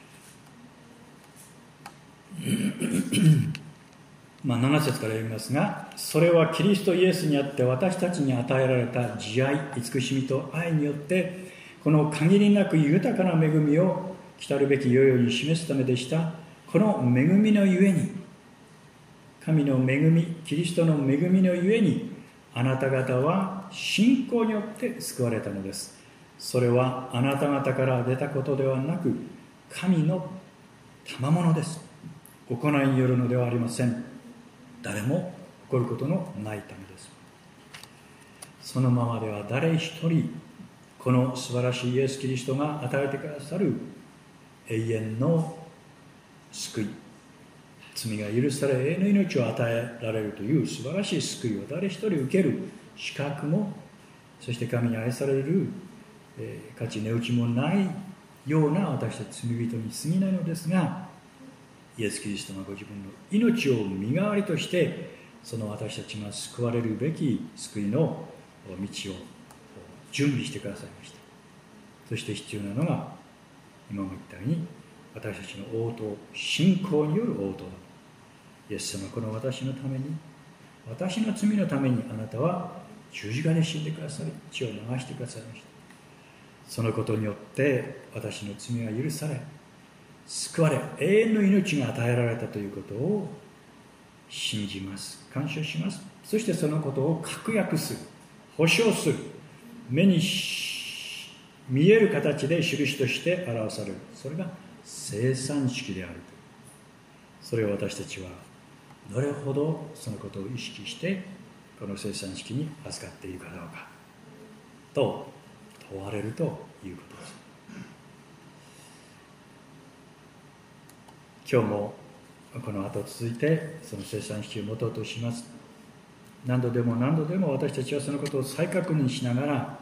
まあなな節から読みますが、それはキリストイエスにあって私たちに与えられた慈愛、慈しみと愛によってこの限りなく豊かな恵みを来るべき世々に示すためでした。この恵みのゆえに、神の恵み、キリストの恵みのゆえにあなた方は信仰によって救われたのです。それはあなた方から出たことではなく神の賜物です。行いによるのではありません。誰も誇ることのないためです。そのままでは誰一人この素晴らしいイエス・キリストが与えてくださる永遠の救い、罪が許され永遠の命を与えられるという素晴らしい救いを誰一人受ける資格も、そして神に愛される、えー、価値値打ちもないような私たち罪人に過ぎないのですが、イエス・キリストがご自分の命を身代わりとしてその私たちが救われるべき救いの道を準備してくださいました。そして必要なのが今も言ったように私たちの応答、信仰による応答だ。イエス様、この私のために、私の罪のためにあなたは十字架で死んでくださり血を流してくださいました。そのことによって私の罪が許され救われ永遠の命が与えられたということを信じます、感謝します。そしてそのことを確約する、 保証する、目に見える形で印として表される、それが生産式であると。それを私たちはどれほどそのことを意識してこの生産式に預かっているかどうかと問われるということです。今日もこの後続いてその生産式を持とうとします。何度でも何度でも私たちはそのことを再確認しながら、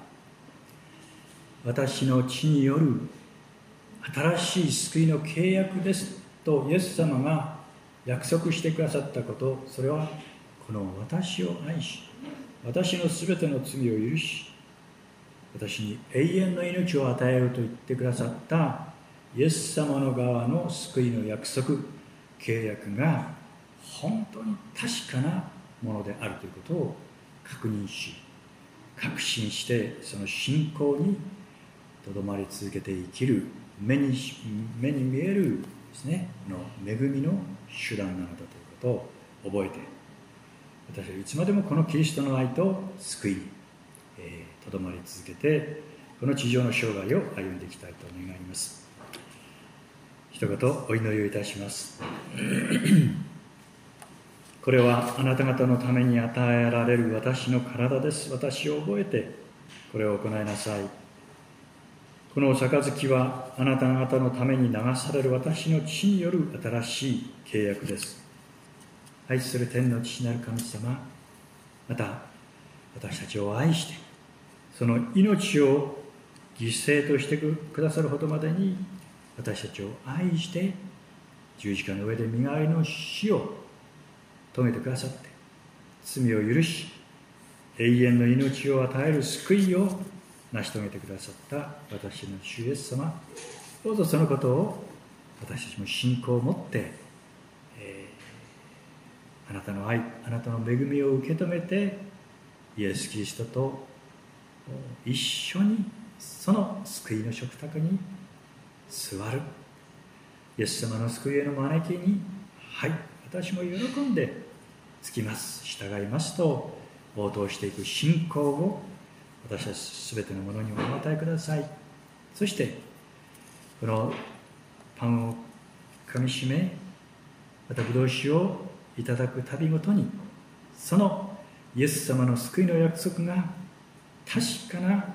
私の血による新しい救いの契約ですとイエス様が約束してくださったこと、それはこの私を愛し、私のすべての罪を許し、私に永遠の命を与えると言ってくださったイエス様の側の救いの約束、契約が本当に確かなものであるということを確認し、確信してその信仰にとどまり続けて生きる、目に目に見えるですね、の恵みの手段なのだということを覚えて、私はいつまでもこのキリストの愛と救いにとどまり続けて、この地上の生涯を歩んでいきたいと願います。一言お祈りをいたします。これはあなた方のために与えられる私の体です。私を覚えてこれを行いなさい。この杯はあなた方のために流される私の血による新しい契約です。愛する天の父なる神様、また私たちを愛してその命を犠牲としてくださるほどまでに私たちを愛して十字架の上で身代わりの死を遂げてくださって、罪を許し永遠の命を与える救いを成し遂げてくださった私の主イエス様、どうぞそのことを私たちも信仰を持って、えー、あなたの愛、あなたの恵みを受け止めてイエス・キリストと一緒にその救いの食卓に座る。イエス様の救いへの招きに、はい、私も喜んでつきます、従いますと応答していく信仰を私たちすべてのものにお与えください。そしてこのパンをかみしめ、またぶどう酒をいただくたびごとに、そのイエス様の救いの約束が確かな、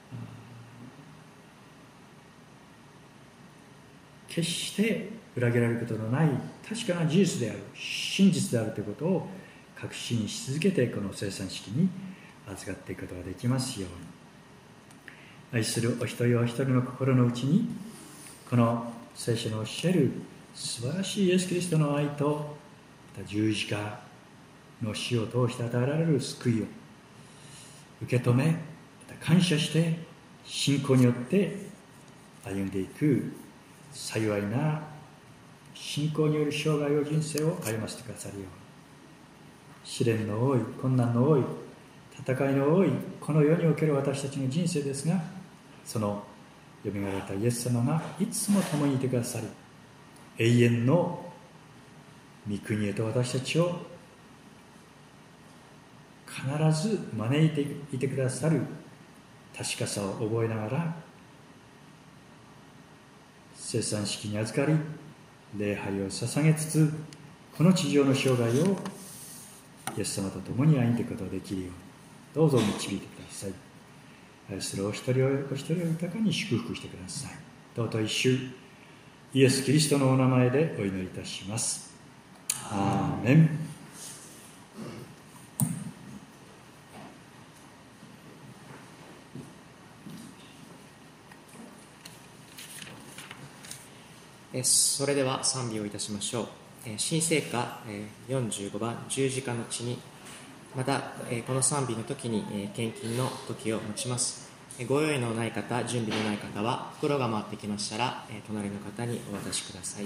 決して裏切られることのない確かな事実である、真実であるということを確信し続けて、この生産式に預かっていくことができますように。愛するお一人お一人の心の内に、この聖書の教える素晴らしいイエス・キリストの愛と、また十字架の死を通して与えられる救いを受け止め、また感謝して信仰によって歩んでいく幸いな信仰による生涯を、人生を歩ませてくださるように。試練の多い、困難の多い、戦いの多いこの世における私たちの人生ですが、そのよみがえられたイエス様がいつも共にいてくださり、永遠の御国へと私たちを必ず招いていてくださる確かさを覚えながら、生産式に預かり礼拝を捧げつつ、この地上の生涯をイエス様と共に歩んでいくことができるように、どうぞ導いてください。愛するお一人お一人を豊かに祝福してください。尊い主イエス・キリストのお名前でお祈りいたします。アーメン。 それでは賛美をいたしましょう。新聖歌よんじゅうごばん、十字架の地に。またこの賛美の時に献金の時を持ちます。ご用意のない方、準備のない方は袋が回ってきましたら隣の方にお渡しください。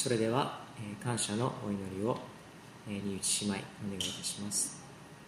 それでは、えー、感謝のお祈りを、えー、新内姉妹お願いいたします。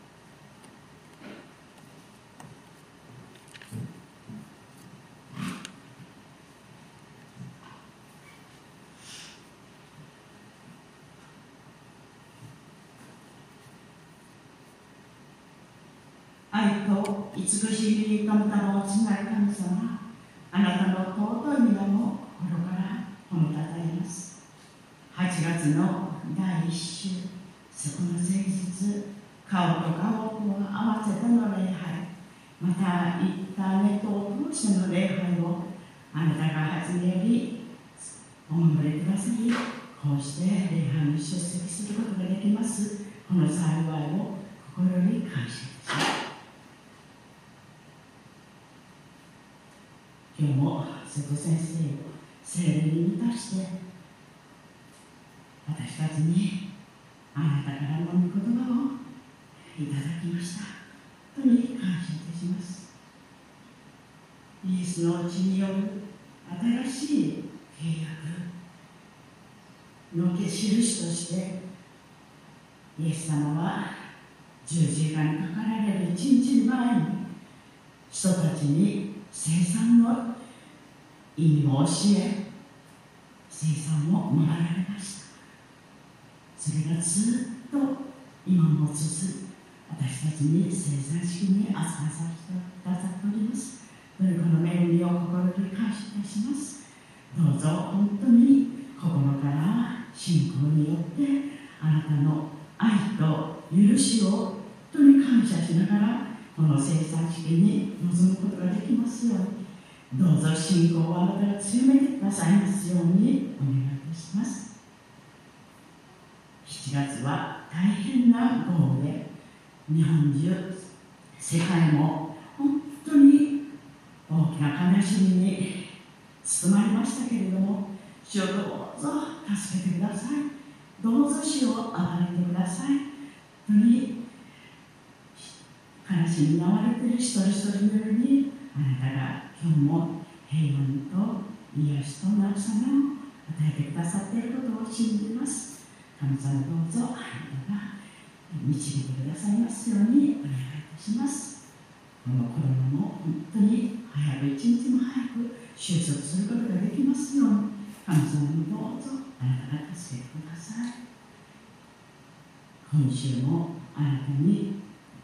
愛と慈しみに富むたまをつない神様、あなたの尊い皆も心から褒めたたえます。はちがつのだいいっ週、そこの前日、顔と顔と合わせての礼拝、またインターネットを通しての礼拝をあなたが始めよりお守りくださり、こうして礼拝に出席することができます。この幸いを心より感謝いたします。今日も瀬戸先生を聖霊に満たして私たちにあなたからの御言葉をいただきました。本当に感謝いたします。イエスの血による新しい契約の印としてイエス様は十字架にかかられる一日前に人たちに生産の意味を教え、生産を守られました。それがずっと今も続く私たちに生産式に扱わさせてくださっております。この恵みを心に感謝いたします。どうぞ本当に心から信仰によってあなたの愛と許しを本当に感謝しながらこの生産式に臨むことができますように、どうぞ信仰をあなたが強めてくださいますようにお願いいたします。しちがつは大変な豪雨で日本中、世界も本当に大きな悲しみに包まれましたけれども、主をどうぞ助けてください。どうぞ主を憐れんでください。本当に悲しみに遭われている一人一人のようにあなたが今日も平安と癒しと慰めを与えてくださっていることを信じます。神様どうぞあなたが導いてくださいますようにお願いいたします。このコロナも本当に早く一日も早く収束することができますように神様にどうぞあなたが助けてください。今週もあなたに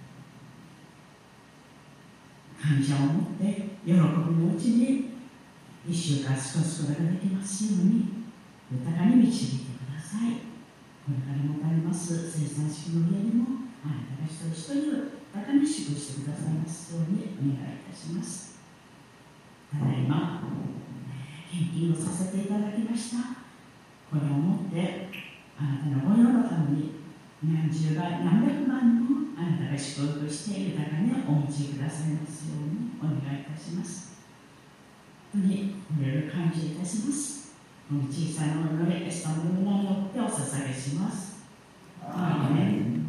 感謝を持って喜びのうちに一週間過ごすことができますように豊かに導いてください。これからもたれます生産式の家にもあなたが一人一人を豊かに祝してくださいますようにお願いいたします。ただいま献金をさせていただきました。これをもってあなたの御用のために何十倍何百万もあなたが祝福して豊かにお持ちくださいますようにお願いいたします。本当にこれを感謝いたします。この小さなお祈り、イエス様の皆によってお捧げします。アーメン。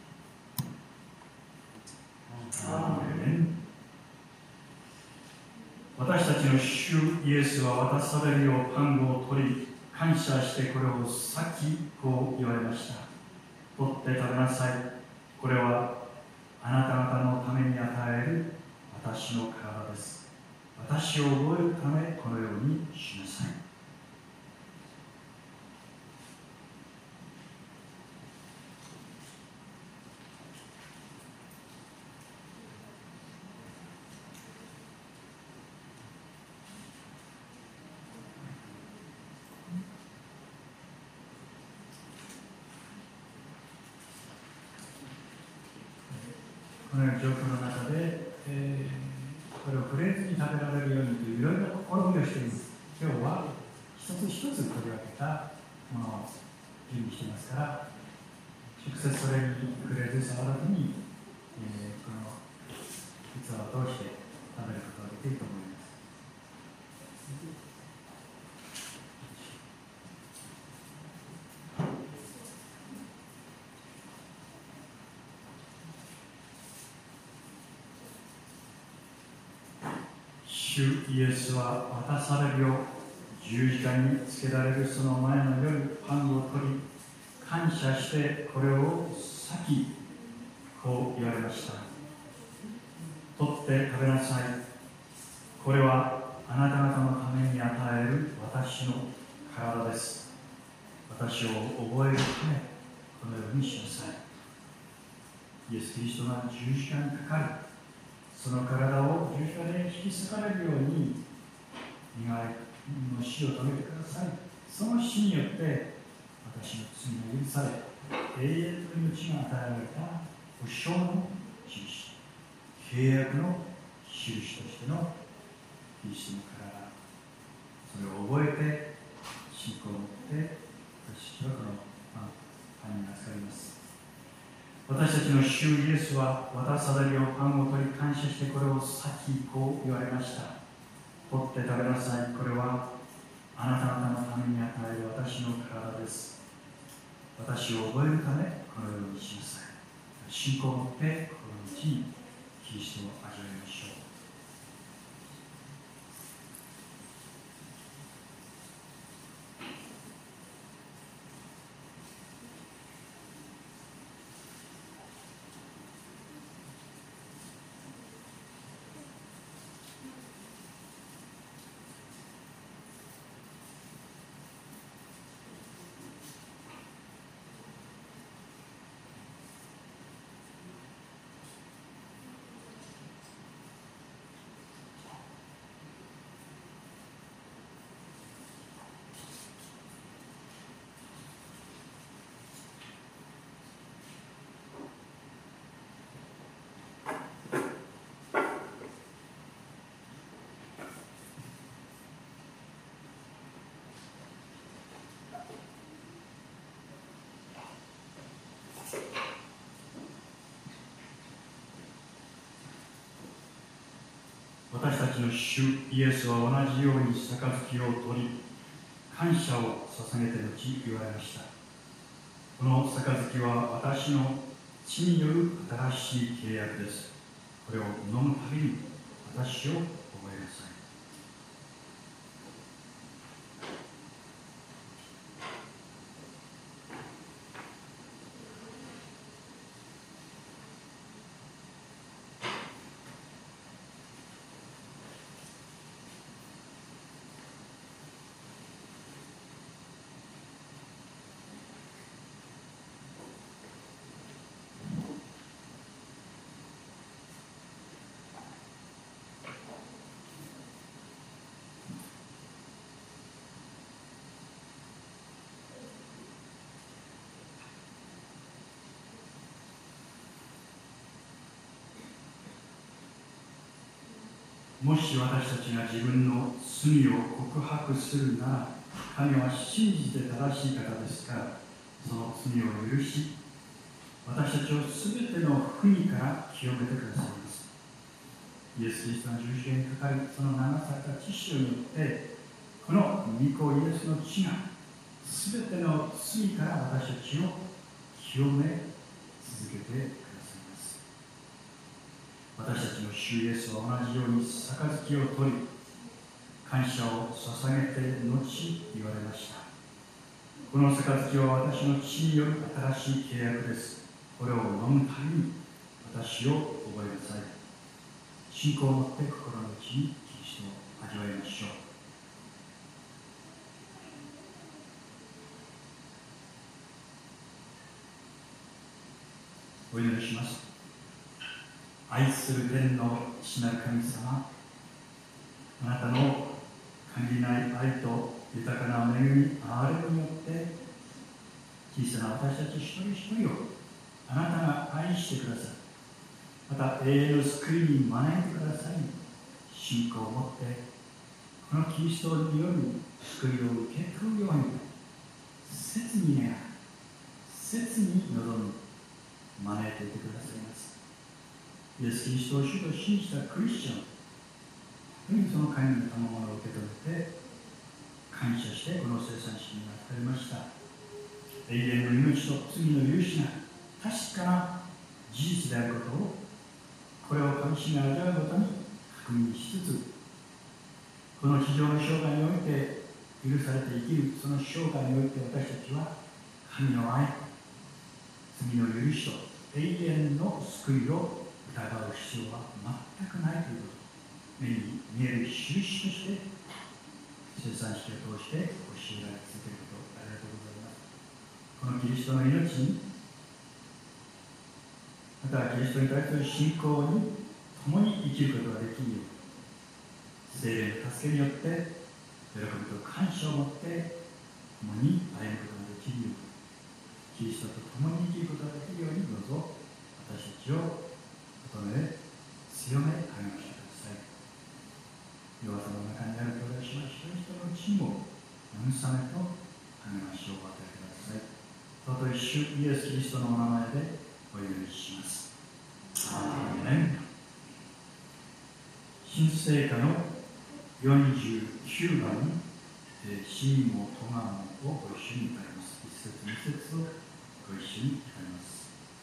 アーメン。私たちの主イエスは渡されるようパンを取り、感謝してこれを裂き、こう言われました。取って食べなさい。これはあなた方のために与える私の体です。私を覚えるためこのようにしなさい。このような状況の中で、えー、これを触れずに食べられるようにといういろいろな試みをしています。今日は一つ一つ取り分けたものを準備していますから、直接それに触れず触らずに、えー、この器を通して食べることができると思います。主イエスは渡されるよう十字架につけられるその前の夜、パンを取り、感謝してこれを裂き、こう言われました。取って食べなさい。これはあなた方のために与える私の体です。私を覚えるため、このようにしなさい。イエス・キリストが十字架にかかり、その体を十字架で引き裂かれるように、身代わりの死を止めてください。その死によって私の罪が許され、永遠の命が与えられた保証の印、契約の印としてのキリストの体、それを覚えて信仰を持って私はこのパンに預かります。私たちの主イエスは渡されるパンを取り感謝してこれを裂き、こう言われました。取って食べなさい。これはあなた方のために与える私の体です。私を覚えるためこのようにしなさい。信仰を持って心の内にキリストを味わいましょう。私たちの主イエスは同じように杯を取り、感謝を捧げて後言われました。この杯は私の血による新しい契約です。これを飲むたびに私を覚えなさい。もし私たちが自分の罪を告白するなら、神は信じて正しい方ですから、その罪を許し、私たちをすべての不義から清めてくださいます。イエス・キリストの十字架にかかり、その流された血潮によって、この御子イエスの血がすべての罪から私たちを清め続けてくださいます。私たちの主イエスは同じように杯を取り、感謝を捧げて後言われました。この杯は私の血による新しい契約です。これを飲むために私を覚えなさい。信仰を持って心の内にキリストを味わいましょう。お祈りします。愛する天の父なる神様、あなたの限りない愛と豊かな恵み、憐れみによって小さな私たち一人一人をあなたが愛してください。また永遠の救いに招いてください。信仰を持ってこのキリストによる救いを受け取るように切に願い、切に望み招いていてくださいます。イエス・キリストを主と信じたクリスチャン、本当にその神の賜物を受け止めて感謝してこの生産式になりました。永遠の命と罪の許しが確かな事実であることを、これを神主が味わうごとに確認しつつ、この地上の生涯において許されて生きるその生涯において、私たちは神の愛、罪の許しと永遠の救いを疑う必要は全くないということ、目に見える印として生産式を通して教えられ続けること、ありがとうございます。このキリストの命に、またはキリストに対する信仰に共に生きることができるように、聖霊の助けによって喜びと感謝を持って共に歩むことができるように、キリストと共に生きることができるように、どうぞ私たちを求め、強め、励ましてください。弱さの中にある兄弟姉妹一人一人のうちにも慰めと励ましをお与えください。尊い主イエス・キリストのお名前でお祈りします。アーメン。新聖歌のよんじゅうきゅうばん、死にもとがもをご一緒に歌います。一節二節をご一緒に歌います。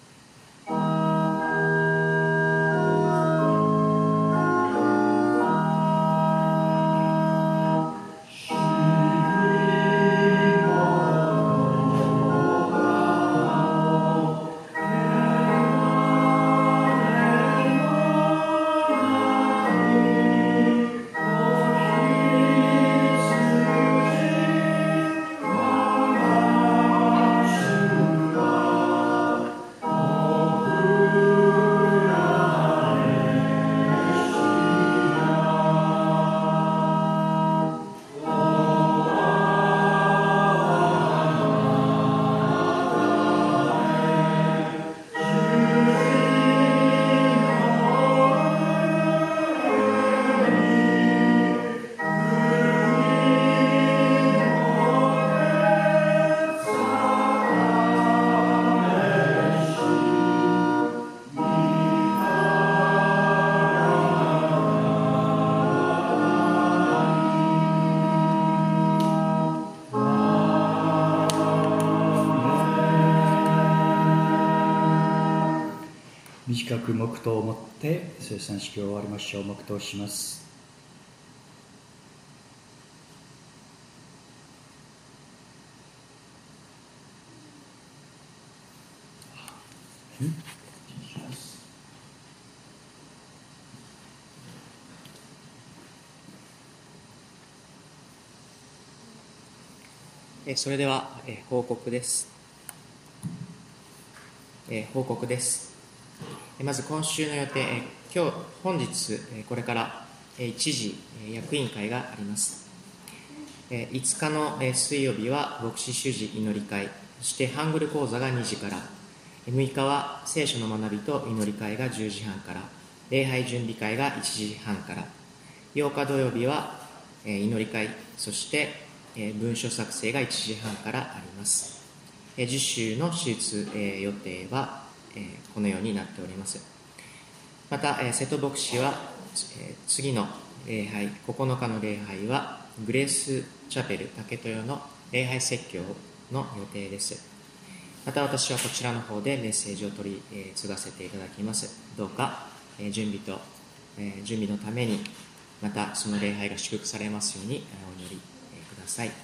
短く黙祷を持って生産式を終わりましょう。黙祷します。 それでは報告です。報告です。まず今週の予定、今日本日これから一時役員会があります。いつかの水曜日は牧師主事祈り会、そしてハングル講座がにじから、むいかは聖書の学びと祈り会がじゅうじはんから、礼拝準備会がいちじはんから、ようか土曜日は祈り会、そして文書作成がいちじはんからあります。実習の手術予定はこのようになっております。また瀬戸牧師は次の礼拝、ここのかの礼拝はグレースチャペル竹豊の礼拝説教の予定です。また私はこちらの方でメッセージを取り継がせていただきます。どうか準備と準備のために、またその礼拝が祝福されますようにお祈りください。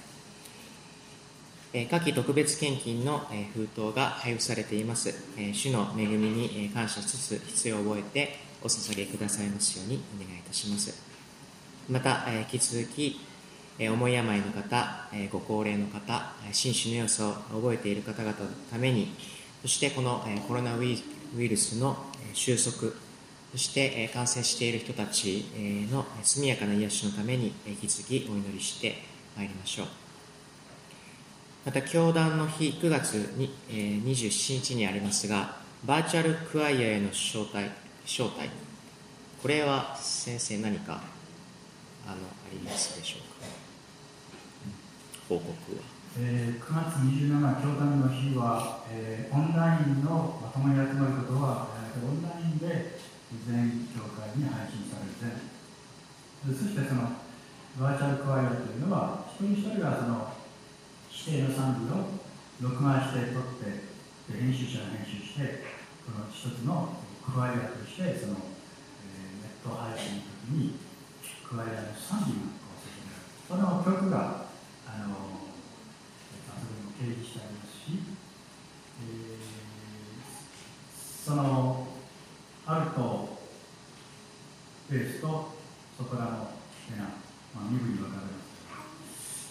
夏季特別献金の封筒が配布されています。主の恵みに感謝しつつ、必要を覚えてお捧げくださいますようにお願いいたします。また引き続き重い病の方、ご高齢の方、心身の良さを覚えている方々のために、そしてこのコロナウイルスの収束、そして感染している人たちの速やかな癒しのために引き続きお祈りしてまいりましょう。また教団の日くがつにじゅうしちにちにありますが、バーチャルクワイアへの招待、招待これは先生何かあのありますでしょうか。報告は、 えー、くがつにじゅうしちにち教団の日は、えー、オンラインのまともに集まることは、えー、オンラインで全教会に配信されて、そしてそのバーチャルクワイアというのは一人一人がその指定の賛美を録画して撮って編集者が編集してこの一つのクワイアとしてその、えー、ネット配信の時にクワイアの賛美が構成される、その曲があのあそこにも掲示してありますし、えー、そのアルト、ベースとソプラノ、テナ、まあ、に部に分かれます。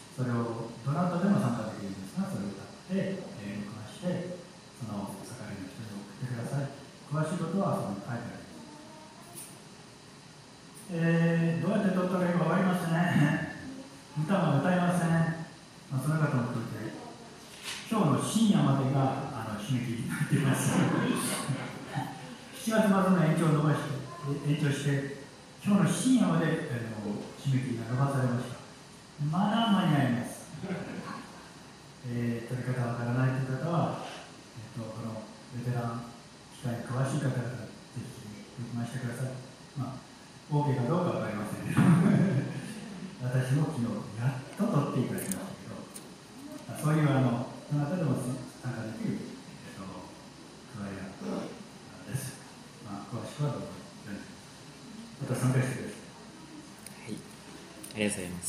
それをどなたでも参加できるんですが、それを歌って、えー、録画して、その盛りの人に送ってください。詳しいことはそこに書いてあります。えー、どうやって撮ったらいいか分かりますね。歌も歌いません。まあ、その方もとって、今日の深夜までがあの締め切りになっています。しちがつまつの延長を伸ばして、延長して、今日の深夜まで、えー、締め切りが伸ばされました。まだ間に合います。えー、撮り方わからないという方は、えーと、このベテラン、機械に詳しい方からぜひ録画してください。まあOK かどうかわかりませんけど私も昨日やっと撮っていただきましたけど、そういうあのどなたでも参加できる、えっと、クワイアです。まあ、詳しくはどうぞまた参加してください。 はい、ありがとうございます。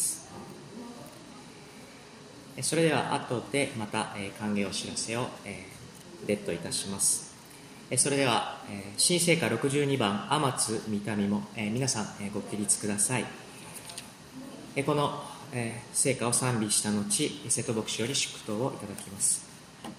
それでは後でまた、えー、歓迎お知らせを、えー、デッドいたします。それでは、えー、新聖歌ろくじゅうにばん天津御霊も、えー、皆さん、えー、ご起立ください。えー、この、えー、聖歌を賛美した後、瀬戸牧師より祝祷をいただきます。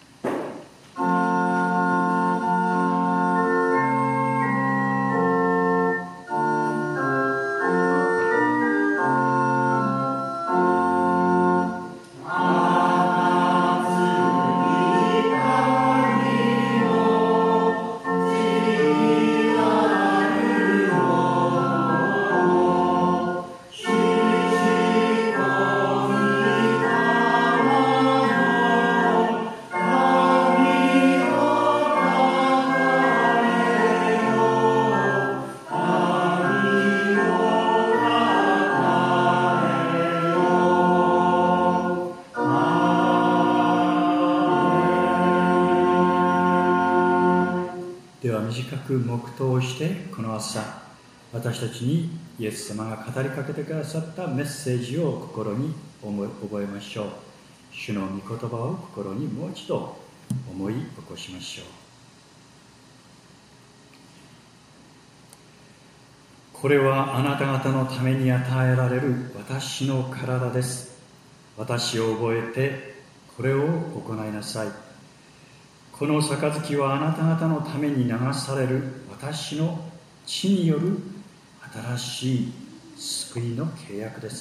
黙祷してこの朝私たちにイエス様が語りかけてくださったメッセージを心に覚えましょう。主の御言葉を心にもう一度思い起こしましょう。これはあなた方のために与えられる私の体です。私を覚えてこれを行いなさい。この杯はあなた方のために流される私の血による新しい救いの契約です。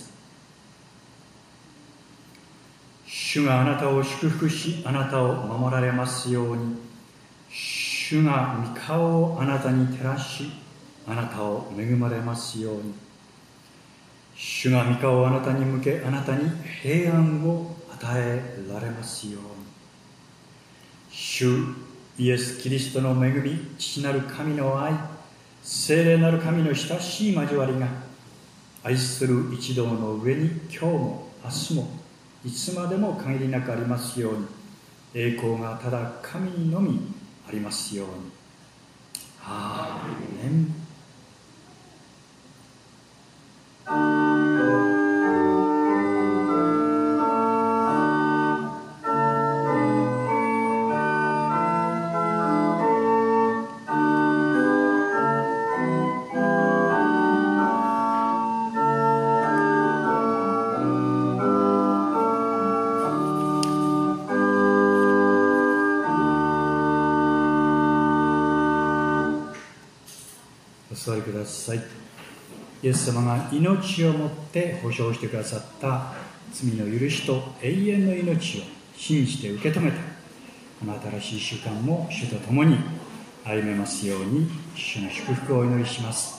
主があなたを祝福し、あなたを守られますように。主が御顔をあなたに照らし、あなたを恵まれますように。主が御顔をあなたに向け、あなたに平安を与えられますように。主イエス・キリストの恵み、父なる神の愛、聖霊なる神の親しい交わりが、愛する一同の上に今日も明日もいつまでも限りなくありますように。栄光がただ神にのみありますように。アーメン。お座りください。イエス様が命をもって保証してくださった罪の許しと永遠の命を信じて受け止めて、この新しい習慣も主と共に歩めますように、主の祝福をお祈りします。